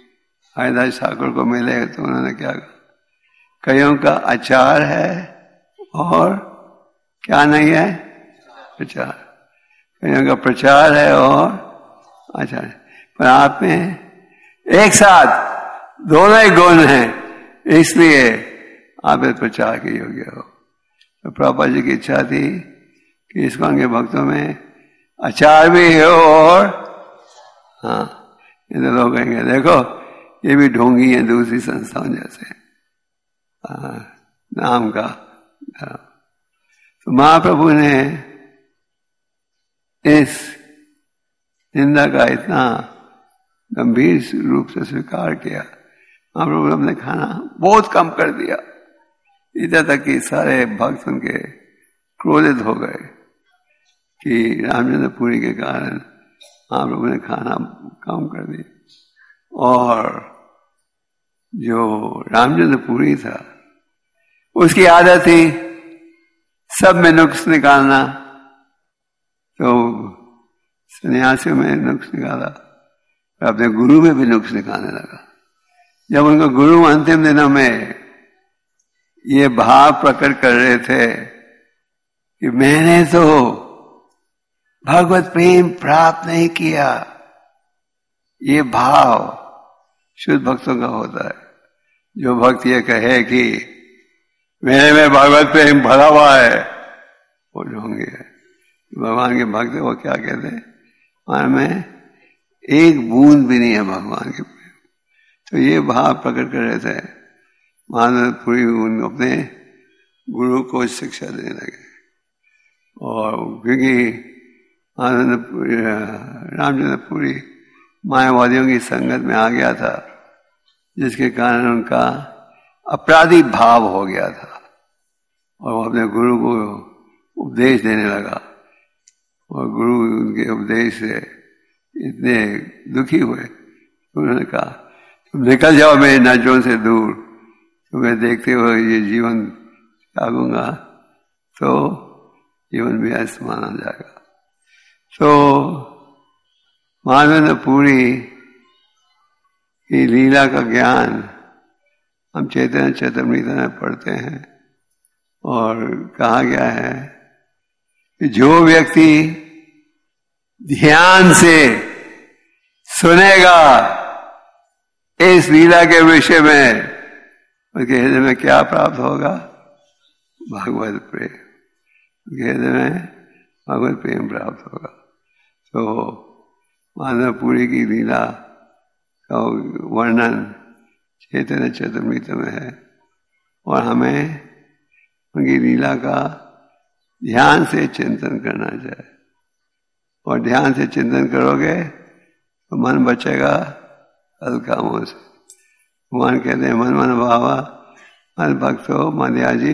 हरिदास ठाकुर को मिले तो उन्होंने क्या कहा, कईयों का आचार है और क्या नहीं है, प्रचार। कईयों का प्रचार है और आचार है, पर आप में एक साथ दोनों ही गुण हैं, इसलिए आप इस प्रचार के योग्य हो। तो प्रभुपाद जी की इच्छा थी कि इस्कॉन के भक्तों में आचार भी हो और हाँ, ये तो लोग कहेंगे देखो ये भी ढोंगी है दूसरी संस्थाओं जैसे नाम का। तो महाप्रभु ने इस निंदा का इतना गंभीर रूप से स्वीकार किया। महाप्रभु ने अपने खाना बहुत कम कर दिया, इधर तक कि सारे भक्त उनके क्रोधित हो गए कि रामचंद्र पुरी के कारण महाप्रभु ने खाना कम कर दिया। और जो रामचंद्र पुरी था उसकी आदत थी सब में नुक्स निकालना, तो सन्यासियों में नुक्स निकाला, अपने गुरु में भी नुक्स निकालने लगा। जब उनको गुरु अंतिम दिनों में ये भाव प्रकट कर रहे थे कि मैंने तो भगवत प्रेम प्राप्त नहीं किया, ये भाव शुद्ध भक्तों का होता है। जो भक्त ये कहे कि मेरे में भगवत प्रेम भरा हुआ है, वो होंगे भगवान के भक्त। वो क्या कहते हैं, हमारे में एक बूंद भी नहीं है भगवान के प्रेम। तो ये भाव प्रकट कर रहे थे। महानंदपुरी उन अपने गुरु को शिक्षा देने लगे, और क्योंकि रामचंद्रपुरी मायावादियों की संगत में आ गया था, जिसके कारण उनका अपराधी भाव हो गया था, और वो अपने गुरु को उपदेश देने लगा। और गुरु उनके उपदेश से इतने दुखी हुए, उन्होंने कहा तुम निकल जाओ मेरे नजरों से दूर, तुम्हें देखते हुए ये जीवन त्यागूंगा तो जीवन भी व्यर्थ माना जाएगा। तो महानंदपुरी की लीला का ज्ञान हम चैतन्य चैतन्यता में पढ़ते हैं, और कहा गया है कि जो व्यक्ति ध्यान से सुनेगा इस लीला के विषय में, उसके हृदय में क्या प्राप्त होगा, भगवत प्रेम। उसके हृदय में भगवत प्रेम प्राप्त होगा। तो मानवपुरी की लीला का वर्णन चैतन्य चैतन्यता में है, और हमें उनकी लीला का ध्यान से चिंतन करना चाहिए। और ध्यान से चिंतन करोगे तो मन बचेगा कल कामों से। भगवान कहते हैं मन मन भावा मन भक्तो मध्याजी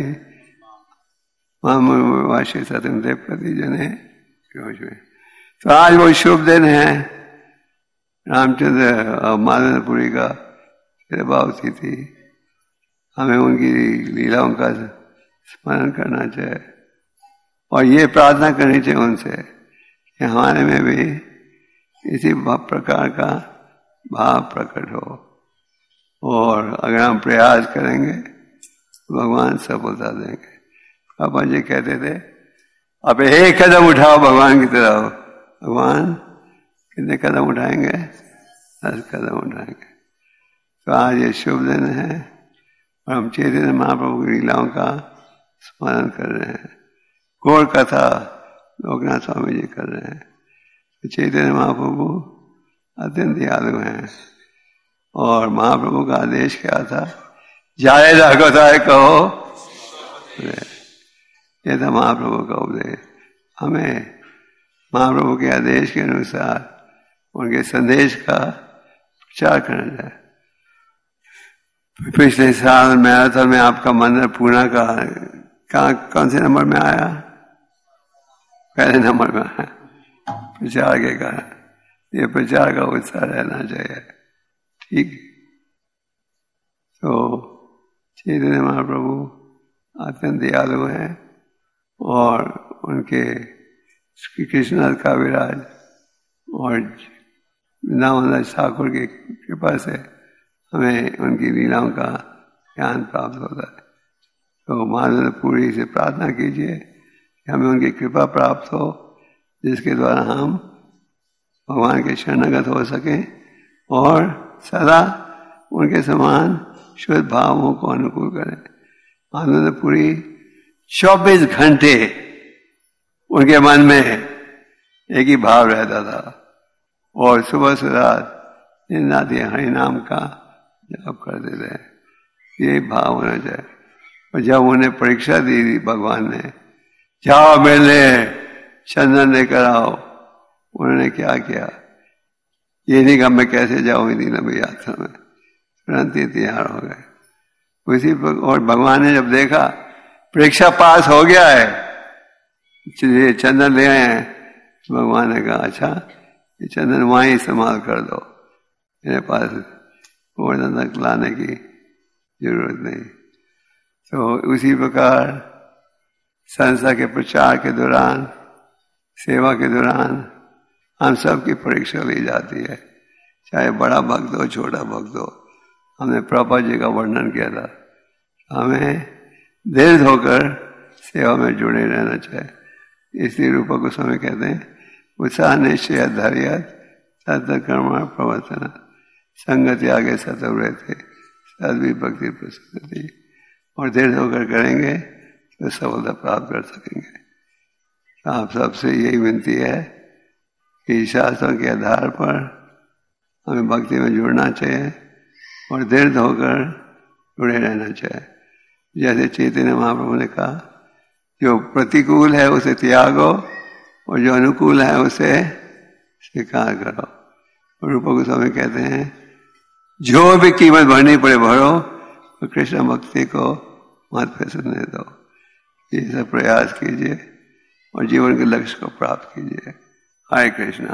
वाशी सतंते प्रति जने। तो आज वो शुभ दिन है, रामचंद्र और मानवपुरी का भावती थी। हमें उनकी लीलाओं का स्मरण करना चाहिए, और ये प्रार्थना करनी चाहिए उनसे कि हमारे में भी इसी प्रकार का भाव प्रकट हो। और अगर हम प्रयास करेंगे तो भगवान सफलता देंगे। पापा जी कहते थे अब एक कदम उठाओ भगवान की तरफ। भगवान कितने कदम उठाएंगे? 10 कदम उठाएंगे। तो आज ये शुभ दिन है, और हम चैतन्य महाप्रभु की लीलाओं का स्मरण कर रहे हैं। गौर कथा लोकनाथ स्वामी जी कर रहे हैं। चैतन्य महाप्रभु अत्यंत दयालु हैं, और महाप्रभु का आदेश क्या था? जाए जागोताए कहो। ये था महाप्रभु का उपदेश। हमें महाप्रभु के आदेश के अनुसार उनके संदेश का प्रचार करना चाहिए। पिछले साल मैराथन में आपका मंदिर पूना का कौन से नंबर में आया? पहले नंबर में आया। प्रचार के कारण ये प्रचार का उत्साह रहना चाहिए। ठीक। तो चैतन्य महाप्रभु अत्यंत दयालु है, और उनके श्री कृष्ण का विराज और वृंदावन ठाकुर की कृपा से हमें उनकी लीलाओं का ज्ञान प्राप्त होता है। तो माधवपुरी से प्रार्थना कीजिए कि हमें उनकी कृपा प्राप्त हो, जिसके द्वारा हम भगवान के शरणागत हो सकें और सदा उनके समान शुद्ध भावों को अनुकूल करें। आनंदपुरी 24 घंटे उनके मन में एक ही भाव रहता था और सुबह से रात दिन रात हरि नाम का जप करते थे। ये भाव होना चाहिए। और जब उन्हें परीक्षा दी थी भगवान ने, जाओ मेरे लिए चंदन लेकर आओ, उन्होंने क्या किया? ये नहीं कहा मैं कैसे जाऊं इतनी लंबी यात्रा में, तुरंत ही तैयार हो गए उसी पर। और भगवान ने जब देखा परीक्षा पास हो गया है, ये चंदन ले आए हैं, तो भगवान ने कहा अच्छा ये चंदन वहीं इस्तेमाल कर दो, मेरे पास गोवर्धन तक लाने की जरूरत नहीं। तो उसी प्रकार संस्था के प्रचार के दौरान, सेवा के दौरान हम सब की परीक्षा ली जाती है, चाहे बड़ा भक्त हो छोटा भक्त हो। हमने प्रभुपाद जी का वर्णन किया था, हमें धैर्य होकर सेवा में जुड़े रहना चाहिए। इसलिए रूप गोस्वामी कहते हैं उत्साह निश्चय धैर्य तत् कर्म प्रवर्तन संगति आगे सतव्रते सद्वी भक्ति प्रसिद्धि। और धैर्य होकर करेंगे तो सफलता प्राप्त कर सकेंगे। आप सबसे यही विनती है कि शास्त्रों के आधार पर हमें भक्ति में जुड़ना चाहिए और दृढ़ होकर जुड़े रहना चाहिए। जैसे चैतन्य महाप्रभु ने कहा, जो प्रतिकूल है उसे त्यागो और जो अनुकूल है उसे स्वीकार करो। और रूप गोस्वामी कहते हैं जो भी कीमत भरनी पड़े भरो, तो कृष्ण भक्ति को मत फिसलने दो। ये सब प्रयास कीजिए और जीवन के लक्ष्य को प्राप्त कीजिए। हरे Krishna.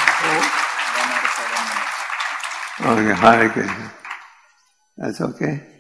Okay, Hare Krishna. That's okay.